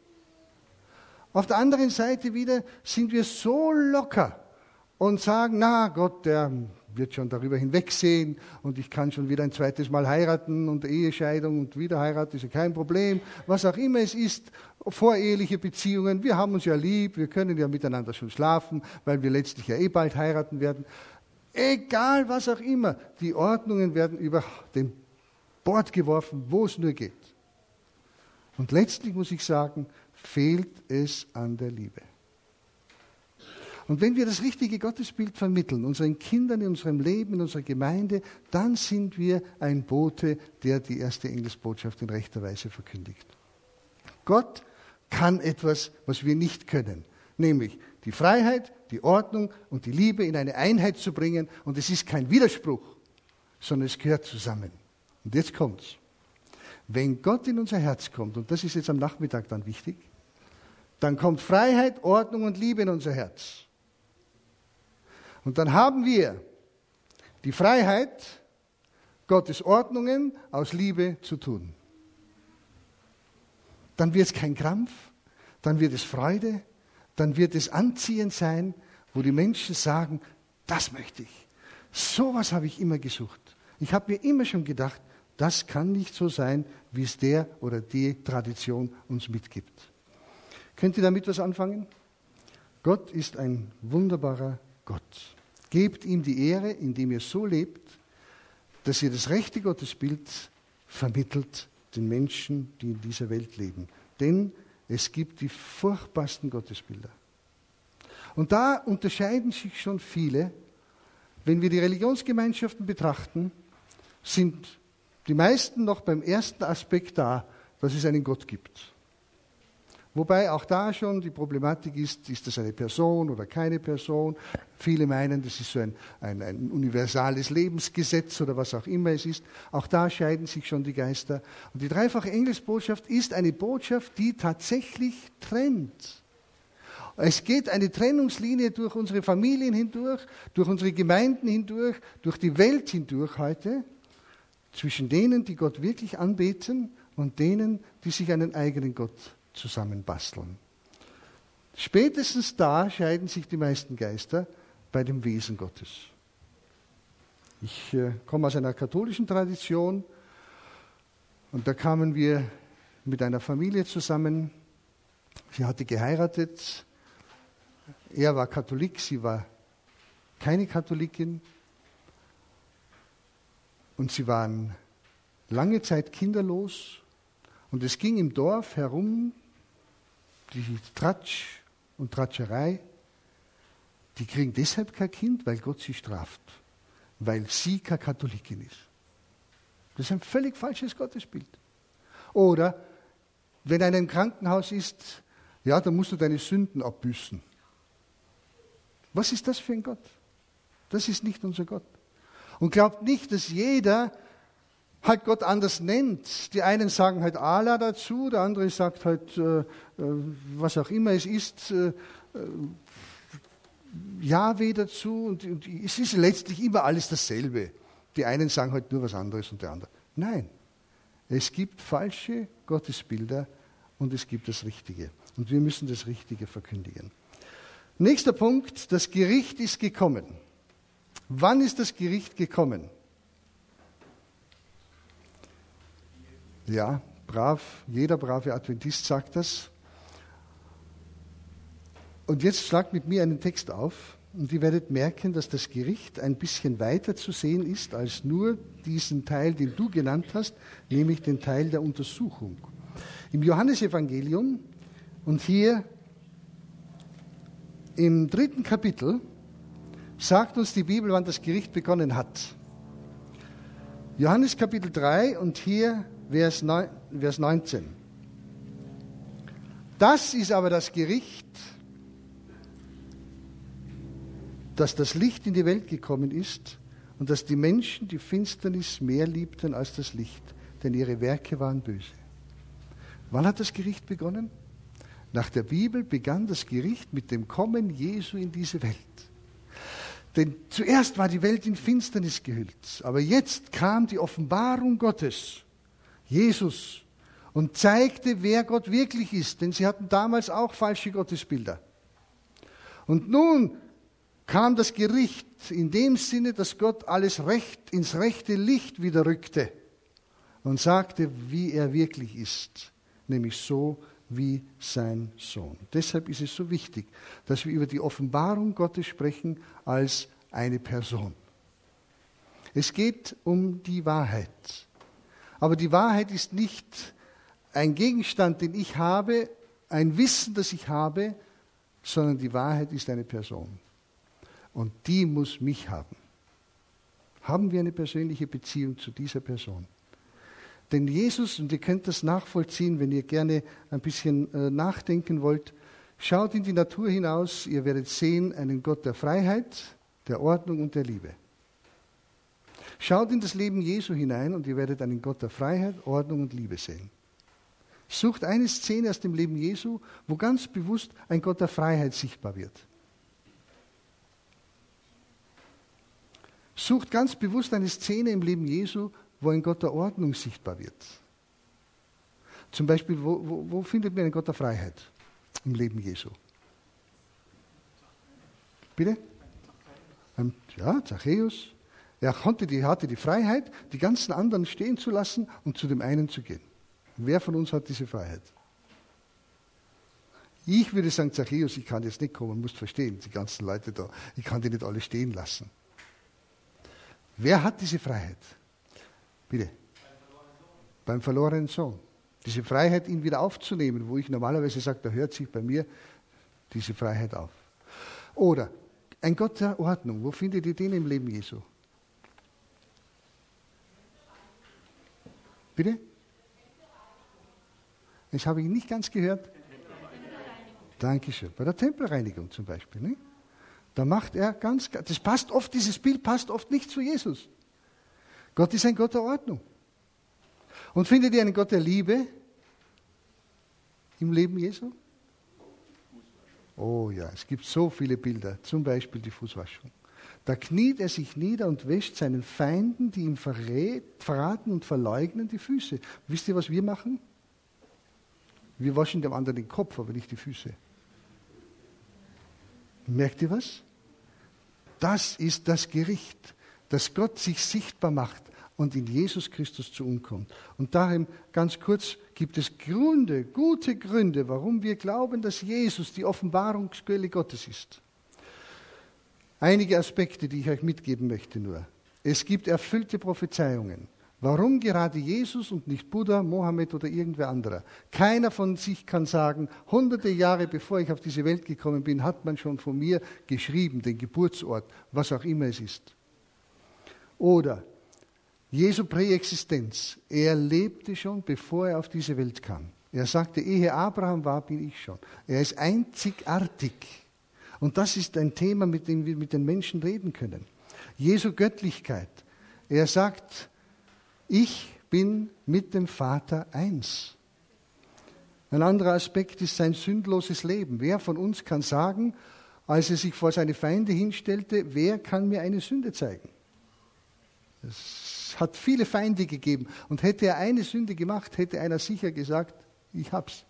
Auf der anderen Seite wieder sind wir so locker und sagen, na Gott, der wird schon darüber hinwegsehen und ich kann schon wieder ein zweites Mal heiraten und Ehescheidung und wieder heiraten ist ja kein Problem. Was auch immer es ist, voreheliche Beziehungen, wir haben uns ja lieb, wir können ja miteinander schon schlafen, weil wir letztlich ja bald heiraten werden. Egal was auch immer, die Ordnungen werden über den Bord geworfen, wo es nur geht. Und letztlich muss ich sagen, fehlt es an der Liebe. Und wenn wir das richtige Gottesbild vermitteln, unseren Kindern in unserem Leben, in unserer Gemeinde, dann sind wir ein Bote, der die erste Engelsbotschaft in rechter Weise verkündigt. Gott kann etwas, was wir nicht können, nämlich die Freiheit, die Ordnung und die Liebe in eine Einheit zu bringen. Und es ist kein Widerspruch, sondern es gehört zusammen. Und jetzt kommt's. Wenn Gott in unser Herz kommt, und das ist jetzt am Nachmittag dann wichtig, dann kommt Freiheit, Ordnung und Liebe in unser Herz. Und dann haben wir die Freiheit, Gottes Ordnungen aus Liebe zu tun. Dann wird es kein Krampf, dann wird es Freude, dann wird es anziehend sein, wo die Menschen sagen, das möchte ich. Sowas habe ich immer gesucht. Ich habe mir immer schon gedacht, das kann nicht so sein, wie es der oder die Tradition uns mitgibt. Könnt ihr damit was anfangen? Gott ist ein wunderbarer Gott. Gebt ihm die Ehre, indem ihr so lebt, dass ihr das rechte Gottesbild vermittelt den Menschen, die in dieser Welt leben. Denn es gibt die furchtbarsten Gottesbilder. Und da unterscheiden sich schon viele. Wenn wir die Religionsgemeinschaften betrachten, sind die meisten noch beim ersten Aspekt da, dass es einen Gott gibt. Wobei auch da schon die Problematik ist das eine Person oder keine Person? Viele meinen, das ist so ein universales Lebensgesetz oder was auch immer es ist. Auch da scheiden sich schon die Geister. Und die dreifache Engelsbotschaft ist eine Botschaft, die tatsächlich trennt. Es geht eine Trennungslinie durch unsere Familien hindurch, durch unsere Gemeinden hindurch, durch die Welt hindurch heute, zwischen denen, die Gott wirklich anbeten und denen, die sich einen eigenen Gott zusammenbasteln. Spätestens da scheiden sich die meisten Geister bei dem Wesen Gottes. Ich komme aus einer katholischen Tradition und da kamen wir mit einer Familie zusammen. Sie hatte geheiratet. Er war Katholik, sie war keine Katholikin. Und sie waren lange Zeit kinderlos. Und es ging im Dorf herum, die Tratsch und Tratscherei, die kriegen deshalb kein Kind, weil Gott sie straft, weil sie keine Katholikin ist. Das ist ein völlig falsches Gottesbild. Oder, wenn einer im Krankenhaus ist, ja, dann musst du deine Sünden abbüßen. Was ist das für ein Gott? Das ist nicht unser Gott. Und glaubt nicht, dass jeder halt Gott anders nennt. Die einen sagen halt Allah dazu, der andere sagt halt, was auch immer es ist, Jahwe dazu. Und es ist letztlich immer alles dasselbe. Die einen sagen halt nur was anderes und der andere. Nein, es gibt falsche Gottesbilder und es gibt das Richtige. Und wir müssen das Richtige verkündigen. Nächster Punkt, das Gericht ist gekommen. Wann ist das Gericht gekommen? Ja, jeder brave Adventist sagt das. Und jetzt schlagt mit mir einen Text auf und ihr werdet merken, dass das Gericht ein bisschen weiter zu sehen ist als nur diesen Teil, den du genannt hast, nämlich den Teil der Untersuchung. Im Johannesevangelium und hier im 3. Kapitel sagt uns die Bibel, wann das Gericht begonnen hat. Johannes Kapitel 3 und hier Vers 19. Das ist aber das Gericht, dass das Licht in die Welt gekommen ist und dass die Menschen die Finsternis mehr liebten als das Licht, denn ihre Werke waren böse. Wann hat das Gericht begonnen? Nach der Bibel begann das Gericht mit dem Kommen Jesu in diese Welt. Denn zuerst war die Welt in Finsternis gehüllt, aber jetzt kam die Offenbarung Gottes, Jesus, und zeigte, wer Gott wirklich ist, denn sie hatten damals auch falsche Gottesbilder. Und nun kam das Gericht in dem Sinne, dass Gott alles ins rechte Licht wieder rückte und sagte, wie er wirklich ist, nämlich so wie sein Sohn. Deshalb ist es so wichtig, dass wir über die Offenbarung Gottes sprechen als eine Person. Es geht um die Wahrheit. Aber die Wahrheit ist nicht ein Gegenstand, den ich habe, ein Wissen, das ich habe, sondern die Wahrheit ist eine Person. Und die muss mich haben. Haben wir eine persönliche Beziehung zu dieser Person? Denn Jesus, und ihr könnt das nachvollziehen, wenn ihr gerne ein bisschen nachdenken wollt, schaut in die Natur hinaus, ihr werdet sehen einen Gott der Freiheit, der Ordnung und der Liebe. Schaut in das Leben Jesu hinein und ihr werdet einen Gott der Freiheit, Ordnung und Liebe sehen. Sucht eine Szene aus dem Leben Jesu, wo ganz bewusst ein Gott der Freiheit sichtbar wird. Sucht ganz bewusst eine Szene im Leben Jesu, wo ein Gott der Ordnung sichtbar wird. Zum Beispiel, wo findet man einen Gott der Freiheit im Leben Jesu? Bitte? Ja, Zachäus. Er hatte die Freiheit, die ganzen anderen stehen zu lassen und zu dem einen zu gehen. Wer von uns hat diese Freiheit? Ich würde sagen, Zachäus, ich kann jetzt nicht kommen, musst verstehen, die ganzen Leute da, ich kann die nicht alle stehen lassen. Wer hat diese Freiheit? Bitte. Beim verlorenen Sohn. Diese Freiheit, ihn wieder aufzunehmen, wo ich normalerweise sage, da hört sich bei mir diese Freiheit auf. Oder ein Gott der Ordnung. Wo findet ihr den im Leben Jesu? Bitte? Das habe ich nicht ganz gehört. Dankeschön. Bei der Tempelreinigung zum Beispiel. Ne? Da macht er dieses Bild passt oft nicht zu Jesus. Gott ist ein Gott der Ordnung. Und findet ihr einen Gott der Liebe im Leben Jesu? Oh ja, es gibt so viele Bilder, zum Beispiel die Fußwaschung. Da kniet er sich nieder und wäscht seinen Feinden, die ihm verraten und verleugnen, die Füße. Wisst ihr, was wir machen? Wir waschen dem anderen den Kopf, aber nicht die Füße. Merkt ihr was? Das ist das Gericht, dass Gott sich sichtbar macht und in Jesus Christus zu uns kommt. Und darum, ganz kurz, gibt es gute Gründe, warum wir glauben, dass Jesus die Offenbarungsquelle Gottes ist. Einige Aspekte, die ich euch mitgeben möchte nur. Es gibt erfüllte Prophezeiungen. Warum gerade Jesus und nicht Buddha, Mohammed oder irgendwer anderer? Keiner von sich kann sagen, hunderte Jahre bevor ich auf diese Welt gekommen bin, hat man schon von mir geschrieben, den Geburtsort, was auch immer es ist. Oder Jesu Präexistenz. Er lebte schon, bevor er auf diese Welt kam. Er sagte, ehe Abraham war, bin ich schon. Er ist einzigartig. Und das ist ein Thema, mit dem wir mit den Menschen reden können. Jesu Göttlichkeit. Er sagt, ich bin mit dem Vater eins. Ein anderer Aspekt ist sein sündloses Leben. Wer von uns kann sagen, als er sich vor seine Feinde hinstellte, wer kann mir eine Sünde zeigen? Es hat viele Feinde gegeben. Und hätte er eine Sünde gemacht, hätte einer sicher gesagt, ich hab's.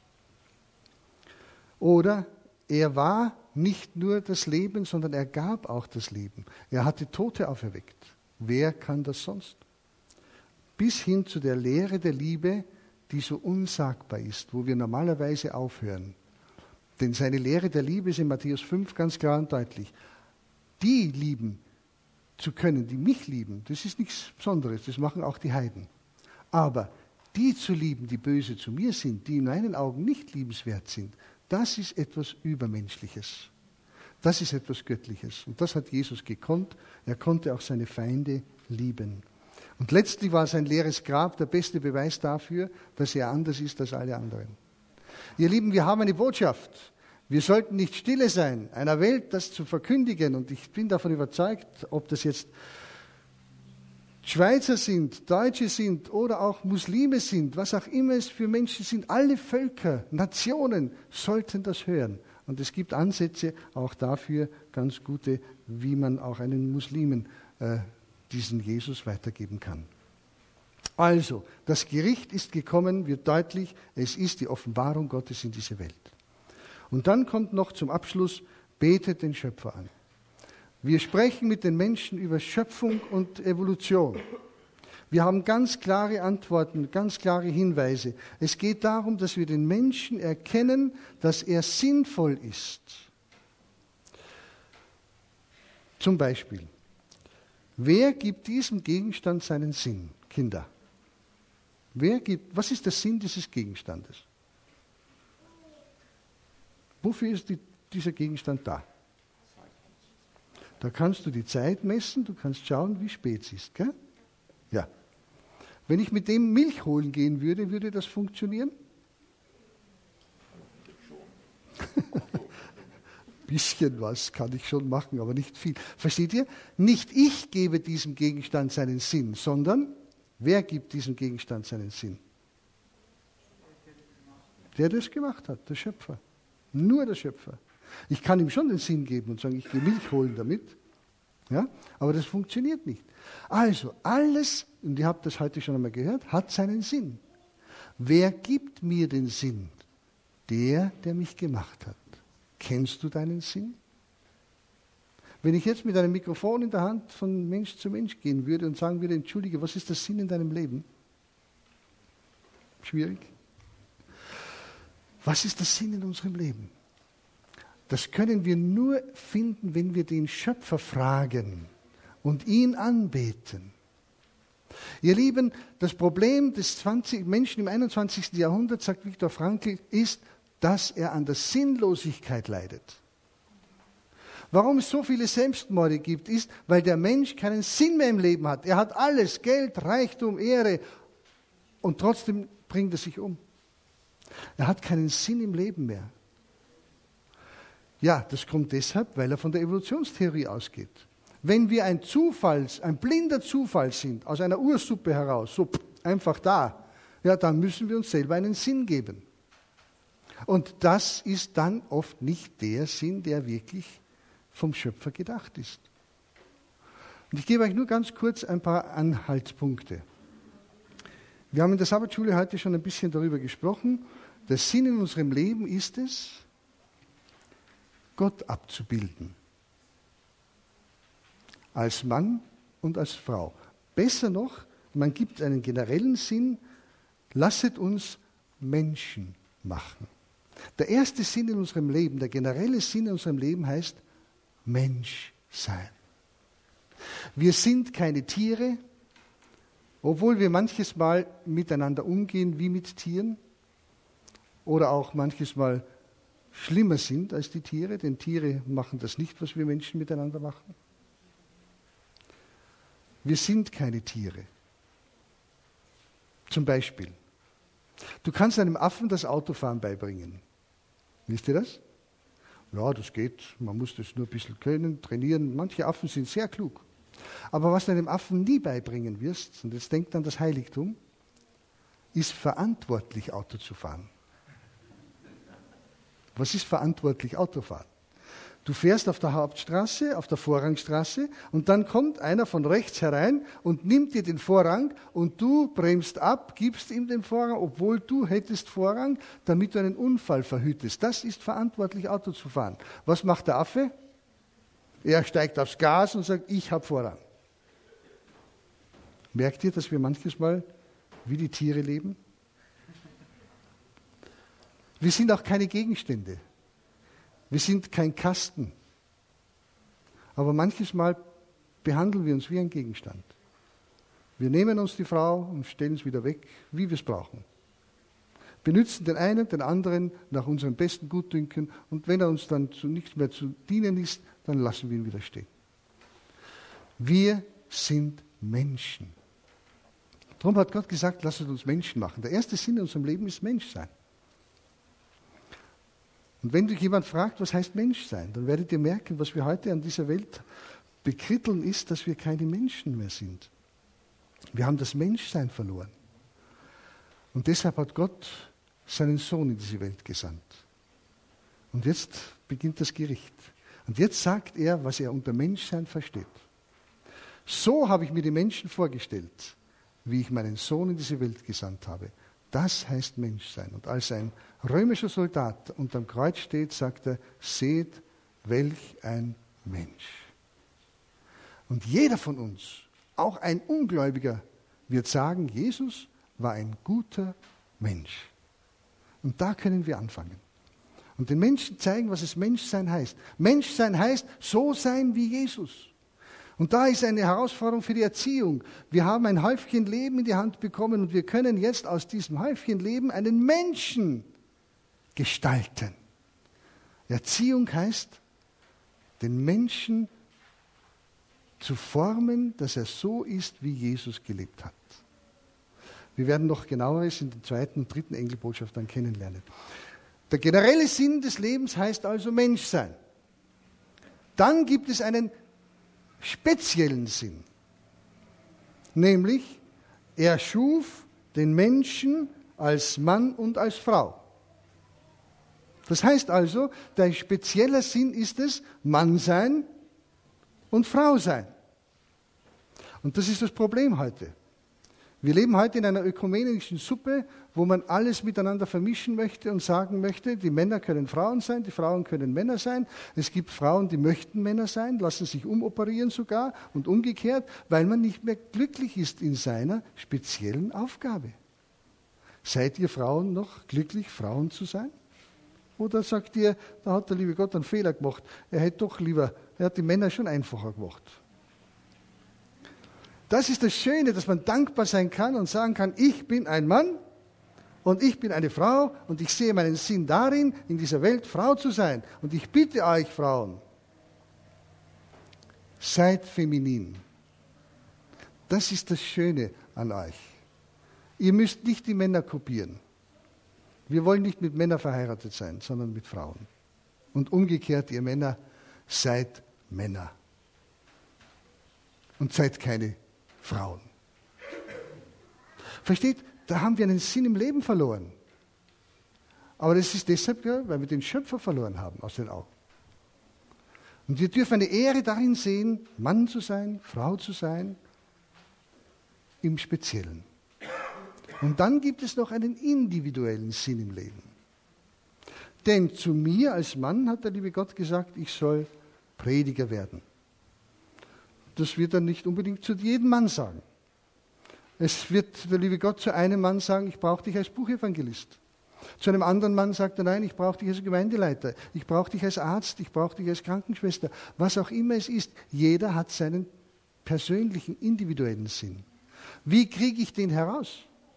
Oder er war nicht nur das Leben, sondern er gab auch das Leben. Er hatte Tote auferweckt. Wer kann das sonst? Bis hin zu der Lehre der Liebe, die so unsagbar ist, wo wir normalerweise aufhören. Denn seine Lehre der Liebe ist in Matthäus 5 ganz klar und deutlich. Die lieben zu können, die mich lieben, das ist nichts Besonderes, das machen auch die Heiden. Aber die zu lieben, die böse zu mir sind, die in meinen Augen nicht liebenswert sind, das ist etwas Übermenschliches. Das ist etwas Göttliches. Und das hat Jesus gekonnt. Er konnte auch seine Feinde lieben. Und letztlich war sein leeres Grab der beste Beweis dafür, dass er anders ist als alle anderen. Ihr Lieben, wir haben eine Botschaft. Wir sollten nicht stille sein, einer Welt das zu verkündigen. Und ich bin davon überzeugt, ob das jetzt Schweizer sind, Deutsche sind oder auch Muslime sind, was auch immer es für Menschen sind, alle Völker, Nationen sollten das hören. Und es gibt Ansätze auch dafür, ganz gute, wie man auch einen Muslimen diesen Jesus weitergeben kann. Also, das Gericht ist gekommen, wird deutlich, es ist die Offenbarung Gottes in diese Welt. Und dann kommt noch zum Abschluss, betet den Schöpfer an. Wir sprechen mit den Menschen über Schöpfung und Evolution. Wir haben ganz klare Antworten, ganz klare Hinweise. Es geht darum, dass wir den Menschen erkennen, dass er sinnvoll ist. Zum Beispiel, wer gibt diesem Gegenstand seinen Sinn? Kinder. Was ist der Sinn dieses Gegenstandes? Wofür ist dieser Gegenstand da? Da kannst du die Zeit messen, du kannst schauen, wie spät es ist. Gell? Ja. Wenn ich mit dem Milch holen gehen würde, würde das funktionieren? Bisschen was kann ich schon machen, aber nicht viel. Versteht ihr? Nicht ich gebe diesem Gegenstand seinen Sinn, sondern wer gibt diesem Gegenstand seinen Sinn? Der das gemacht hat, der Schöpfer. Nur der Schöpfer. Ich kann ihm schon den Sinn geben und sagen, ich gehe Milch holen damit. Ja? Aber das funktioniert nicht. Also alles, und ihr habt das heute schon einmal gehört, hat seinen Sinn. Wer gibt mir den Sinn? Der mich gemacht hat. Kennst du deinen Sinn? Wenn ich jetzt mit einem Mikrofon in der Hand von Mensch zu Mensch gehen würde und sagen würde, entschuldige, was ist der Sinn in deinem Leben? Schwierig. Was ist der Sinn in unserem Leben? Das können wir nur finden, wenn wir den Schöpfer fragen und ihn anbeten. Ihr Lieben, das Problem des Menschen im 21. Jahrhundert, sagt Viktor Frankl, ist, dass er an der Sinnlosigkeit leidet. Warum es so viele Selbstmorde gibt, ist, weil der Mensch keinen Sinn mehr im Leben hat. Er hat alles, Geld, Reichtum, Ehre, und trotzdem bringt er sich um. Er hat keinen Sinn im Leben mehr. Ja, das kommt deshalb, weil er von der Evolutionstheorie ausgeht. Wenn wir ein blinder Zufall sind, aus einer Ursuppe heraus, so einfach da, ja, dann müssen wir uns selber einen Sinn geben. Und das ist dann oft nicht der Sinn, der wirklich vom Schöpfer gedacht ist. Und ich gebe euch nur ganz kurz ein paar Anhaltspunkte. Wir haben in der Sabbatschule heute schon ein bisschen darüber gesprochen. Der Sinn in unserem Leben ist es, Gott abzubilden. Als Mann und als Frau. Besser noch, man gibt einen generellen Sinn, lasset uns Menschen machen. Der erste Sinn in unserem Leben, der generelle Sinn in unserem Leben heißt Mensch sein. Wir sind keine Tiere, obwohl wir manches Mal miteinander umgehen wie mit Tieren oder auch manches Mal schlimmer sind als die Tiere, denn Tiere machen das nicht, was wir Menschen miteinander machen. Wir sind keine Tiere. Zum Beispiel, du kannst einem Affen das Autofahren beibringen. Wisst ihr das? Ja, das geht. Man muss das nur ein bisschen können, trainieren. Manche Affen sind sehr klug. Aber was du einem Affen nie beibringen wirst, und jetzt denkt an das Heiligtum, ist verantwortlich, Auto zu fahren. Was ist verantwortlich Autofahren? Du fährst auf der Hauptstraße, auf der Vorrangstraße und dann kommt einer von rechts herein und nimmt dir den Vorrang und du bremst ab, gibst ihm den Vorrang, obwohl du hättest Vorrang, damit du einen Unfall verhütest. Das ist verantwortlich, Auto zu fahren. Was macht der Affe? Er steigt aufs Gas und sagt, ich habe Vorrang. Merkt ihr, dass wir manches Mal wie die Tiere leben? Wir sind auch keine Gegenstände. Wir sind kein Kasten. Aber manches Mal behandeln wir uns wie ein Gegenstand. Wir nehmen uns die Frau und stellen es wieder weg, wie wir es brauchen. Benützen den einen, den anderen nach unserem besten Gutdünken und wenn er uns dann zu nichts mehr zu dienen ist, dann lassen wir ihn wieder stehen. Wir sind Menschen. Darum hat Gott gesagt, lasst uns Menschen machen. Der erste Sinn in unserem Leben ist Menschsein. Und wenn dich jemand fragt, was heißt Menschsein, dann werdet ihr merken, was wir heute an dieser Welt bekritteln, ist, dass wir keine Menschen mehr sind. Wir haben das Menschsein verloren. Und deshalb hat Gott seinen Sohn in diese Welt gesandt. Und jetzt beginnt das Gericht. Und jetzt sagt er, was er unter Menschsein versteht. So habe ich mir die Menschen vorgestellt, wie ich meinen Sohn in diese Welt gesandt habe. Das heißt Menschsein. Und als ein römischer Soldat unterm Kreuz steht, sagt er, seht, welch ein Mensch. Und jeder von uns, auch ein Ungläubiger, wird sagen, Jesus war ein guter Mensch. Und da können wir anfangen. Und den Menschen zeigen, was es Menschsein heißt. Menschsein heißt, so sein wie Jesus. Und da ist eine Herausforderung für die Erziehung. Wir haben ein Häufchen Leben in die Hand bekommen und wir können jetzt aus diesem Häufchen Leben einen Menschen gestalten. Erziehung heißt, den Menschen zu formen, dass er so ist, wie Jesus gelebt hat. Wir werden noch genaueres in den zweiten und dritten Engelbotschaft dann kennenlernen. Der generelle Sinn des Lebens heißt also Menschsein. Dann gibt es einen speziellen Sinn, nämlich er schuf den Menschen als Mann und als Frau. Das heißt also, der spezielle Sinn ist es, Mann sein und Frau sein. Und das ist das Problem heute. Wir leben heute in einer ökumenischen Suppe, wo man alles miteinander vermischen möchte und sagen möchte, die Männer können Frauen sein, die Frauen können Männer sein. Es gibt Frauen, die möchten Männer sein, lassen sich umoperieren sogar und umgekehrt, weil man nicht mehr glücklich ist in seiner speziellen Aufgabe. Seid ihr Frauen noch glücklich, Frauen zu sein? Oder sagt ihr, da hat der liebe Gott einen Fehler gemacht, er hat die Männer schon einfacher gemacht. Das ist das Schöne, dass man dankbar sein kann und sagen kann, ich bin ein Mann und ich bin eine Frau und ich sehe meinen Sinn darin, in dieser Welt Frau zu sein. Und ich bitte euch, Frauen, seid feminin. Das ist das Schöne an euch. Ihr müsst nicht die Männer kopieren. Wir wollen nicht mit Männern verheiratet sein, sondern mit Frauen. Und umgekehrt, ihr Männer, seid Männer. Und seid keine Frauen. Versteht, da haben wir einen Sinn im Leben verloren. Aber das ist deshalb, weil wir den Schöpfer verloren haben aus den Augen. Und wir dürfen eine Ehre darin sehen, Mann zu sein, Frau zu sein, im Speziellen. Und dann gibt es noch einen individuellen Sinn im Leben. Denn zu mir als Mann hat der liebe Gott gesagt, ich soll Prediger werden. Das wird er nicht unbedingt zu jedem Mann sagen. Es wird der liebe Gott zu einem Mann sagen, ich brauche dich als Buchevangelist. Zu einem anderen Mann sagt er, nein, ich brauche dich als Gemeindeleiter, ich brauche dich als Arzt, ich brauche dich als Krankenschwester. Was auch immer es ist, jeder hat seinen persönlichen, individuellen Sinn. Wie kriege ich den heraus?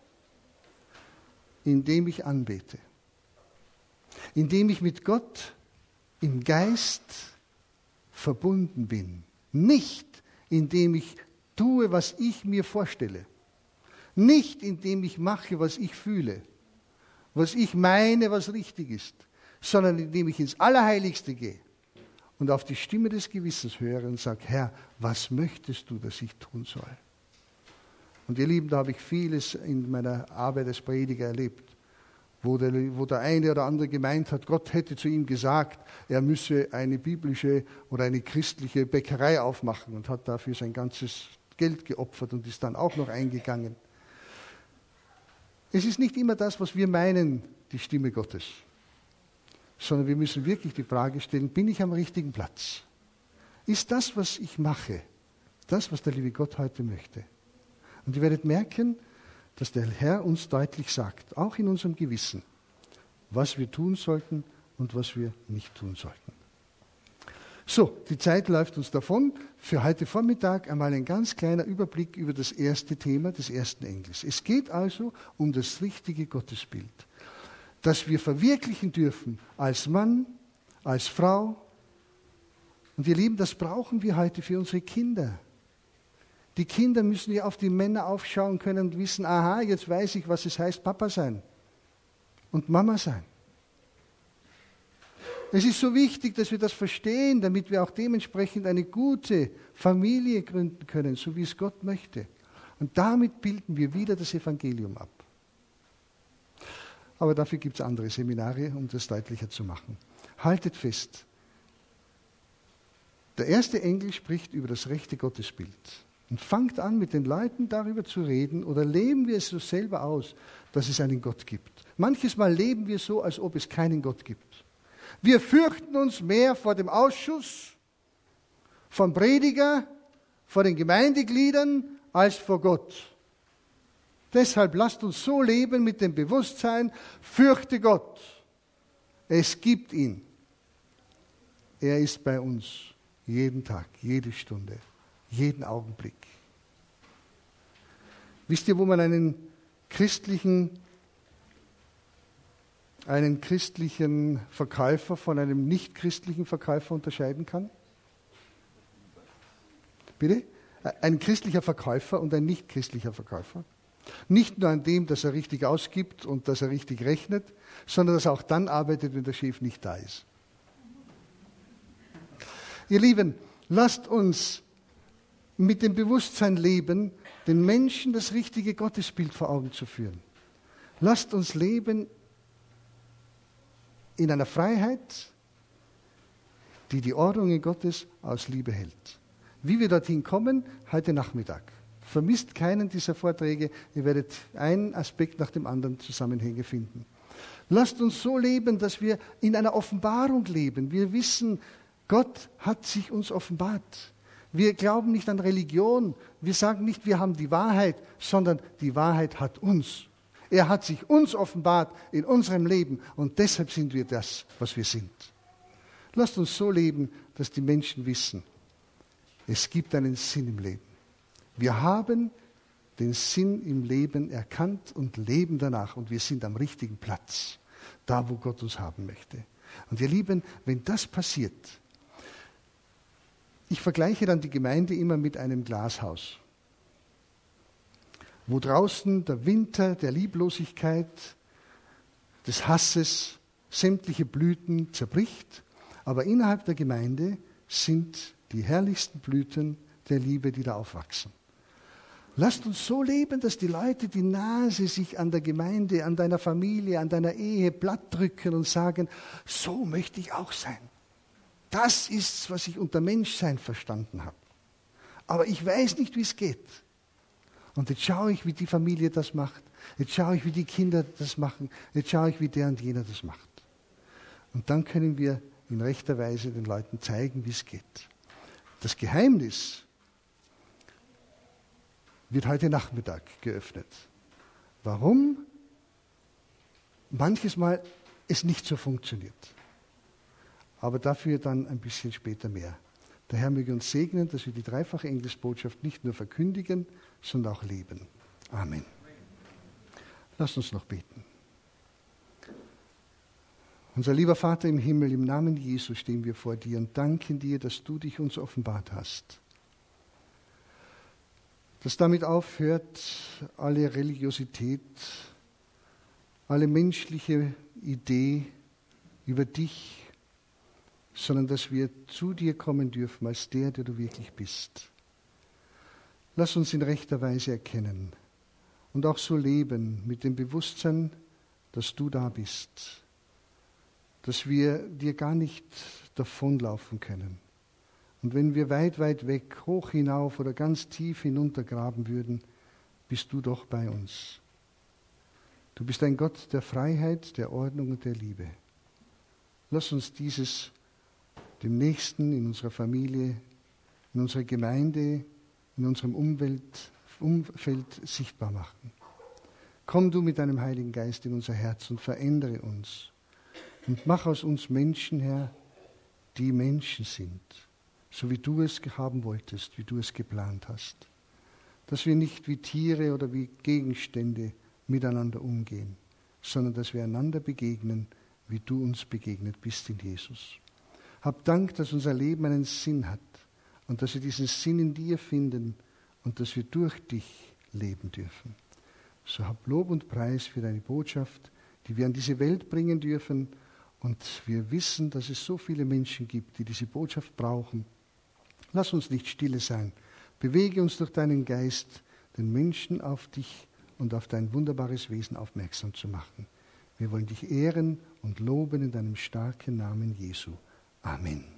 Indem ich anbete. Indem ich mit Gott im Geist verbunden bin. Nicht indem ich tue, was ich mir vorstelle. Nicht indem ich mache, was ich fühle, was ich meine, was richtig ist, sondern indem ich ins Allerheiligste gehe und auf die Stimme des Gewissens höre und sage, Herr, was möchtest du, dass ich tun soll? Und ihr Lieben, da habe ich vieles in meiner Arbeit als Prediger erlebt, wo der eine oder andere gemeint hat, Gott hätte zu ihm gesagt, er müsse eine biblische oder eine christliche Bäckerei aufmachen und hat dafür sein ganzes Geld geopfert und ist dann auch noch eingegangen. Es ist nicht immer das, was wir meinen, die Stimme Gottes, sondern wir müssen wirklich die Frage stellen, bin ich am richtigen Platz? Ist das, was ich mache, das, was der liebe Gott heute möchte? Und ihr werdet merken, dass der Herr uns deutlich sagt, auch in unserem Gewissen, was wir tun sollten und was wir nicht tun sollten. So, die Zeit läuft uns davon. Für heute Vormittag einmal ein ganz kleiner Überblick über das erste Thema des ersten Engels. Es geht also um das richtige Gottesbild, das wir verwirklichen dürfen als Mann, als Frau. Und ihr Lieben, das brauchen wir heute für unsere Kinder. Die Kinder müssen ja auf die Männer aufschauen können und wissen, aha, jetzt weiß ich, was es heißt, Papa sein und Mama sein. Es ist so wichtig, dass wir das verstehen, damit wir auch dementsprechend eine gute Familie gründen können, so wie es Gott möchte. Und damit bilden wir wieder das Evangelium ab. Aber dafür gibt es andere Seminare, um das deutlicher zu machen. Haltet fest, der erste Engel spricht über das rechte Gottesbild. Und fangt an, mit den Leuten darüber zu reden oder leben wir es so selber aus, dass es einen Gott gibt. Manches Mal leben wir so, als ob es keinen Gott gibt. Wir fürchten uns mehr vor dem Ausschuss, vom Prediger, vor den Gemeindegliedern, als vor Gott. Deshalb lasst uns so leben mit dem Bewusstsein, fürchte Gott. Es gibt ihn. Er ist bei uns jeden Tag, jede Stunde. Jeden Augenblick. Wisst ihr, wo man einen christlichen Verkäufer von einem nicht-christlichen Verkäufer unterscheiden kann? Bitte? Ein christlicher Verkäufer und ein nicht-christlicher Verkäufer. Nicht nur an dem, dass er richtig ausgibt und dass er richtig rechnet, sondern dass er auch dann arbeitet, wenn der Chef nicht da ist. Ihr Lieben, lasst uns mit dem Bewusstsein leben, den Menschen das richtige Gottesbild vor Augen zu führen. Lasst uns leben in einer Freiheit, die die Ordnungen Gottes aus Liebe hält. Wie wir dorthin kommen, heute Nachmittag. Vermisst keinen dieser Vorträge, ihr werdet einen Aspekt nach dem anderen Zusammenhänge finden. Lasst uns so leben, dass wir in einer Offenbarung leben. Wir wissen, Gott hat sich uns offenbart. Wir glauben nicht an Religion. Wir sagen nicht, wir haben die Wahrheit, sondern die Wahrheit hat uns. Er hat sich uns offenbart in unserem Leben und deshalb sind wir das, was wir sind. Lasst uns so leben, dass die Menschen wissen, es gibt einen Sinn im Leben. Wir haben den Sinn im Leben erkannt und leben danach und wir sind am richtigen Platz, da wo Gott uns haben möchte. Und ihr Lieben, wenn das passiert, ich vergleiche dann die Gemeinde immer mit einem Glashaus, wo draußen der Winter der Lieblosigkeit, des Hasses, sämtliche Blüten zerbricht, aber innerhalb der Gemeinde sind die herrlichsten Blüten der Liebe, die da aufwachsen. Lasst uns so leben, dass die Leute die Nase sich an der Gemeinde, an deiner Familie, an deiner Ehe platt drücken und sagen, so möchte ich auch sein. Das ist, was ich unter Menschsein verstanden habe. Aber ich weiß nicht, wie es geht. Und jetzt schaue ich, wie die Familie das macht. Jetzt schaue ich, wie die Kinder das machen. Jetzt schaue ich, wie der und jener das macht. Und dann können wir in rechter Weise den Leuten zeigen, wie es geht. Das Geheimnis wird heute Nachmittag geöffnet. Warum manches Mal es nicht so funktioniert. Aber dafür dann ein bisschen später mehr. Der Herr möge uns segnen, dass wir die dreifache Engelsbotschaft nicht nur verkündigen, sondern auch leben. Amen. Lasst uns noch beten. Unser lieber Vater im Himmel, im Namen Jesu stehen wir vor dir und danken dir, dass du dich uns offenbart hast. Dass damit aufhört alle Religiosität, alle menschliche Idee über dich, sondern dass wir zu dir kommen dürfen als der du wirklich bist. Lass uns in rechter Weise erkennen und auch so leben mit dem Bewusstsein, dass du da bist, dass wir dir gar nicht davonlaufen können. Und wenn wir weit, weit weg, hoch hinauf oder ganz tief hinuntergraben würden, bist du doch bei uns. Du bist ein Gott der Freiheit, der Ordnung und der Liebe. Lass uns dieses dem Nächsten, in unserer Familie, in unserer Gemeinde, in unserem Umfeld sichtbar machen. Komm du mit deinem Heiligen Geist in unser Herz und verändere uns. Und mach aus uns Menschen, Herr, die Menschen sind, so wie du es haben wolltest, wie du es geplant hast. Dass wir nicht wie Tiere oder wie Gegenstände miteinander umgehen, sondern dass wir einander begegnen, wie du uns begegnet bist in Jesus. Hab Dank, dass unser Leben einen Sinn hat und dass wir diesen Sinn in dir finden und dass wir durch dich leben dürfen. So hab Lob und Preis für deine Botschaft, die wir an diese Welt bringen dürfen. Und wir wissen, dass es so viele Menschen gibt, die diese Botschaft brauchen. Lass uns nicht stille sein. Bewege uns durch deinen Geist, den Menschen auf dich und auf dein wunderbares Wesen aufmerksam zu machen. Wir wollen dich ehren und loben in deinem starken Namen Jesu. Amen.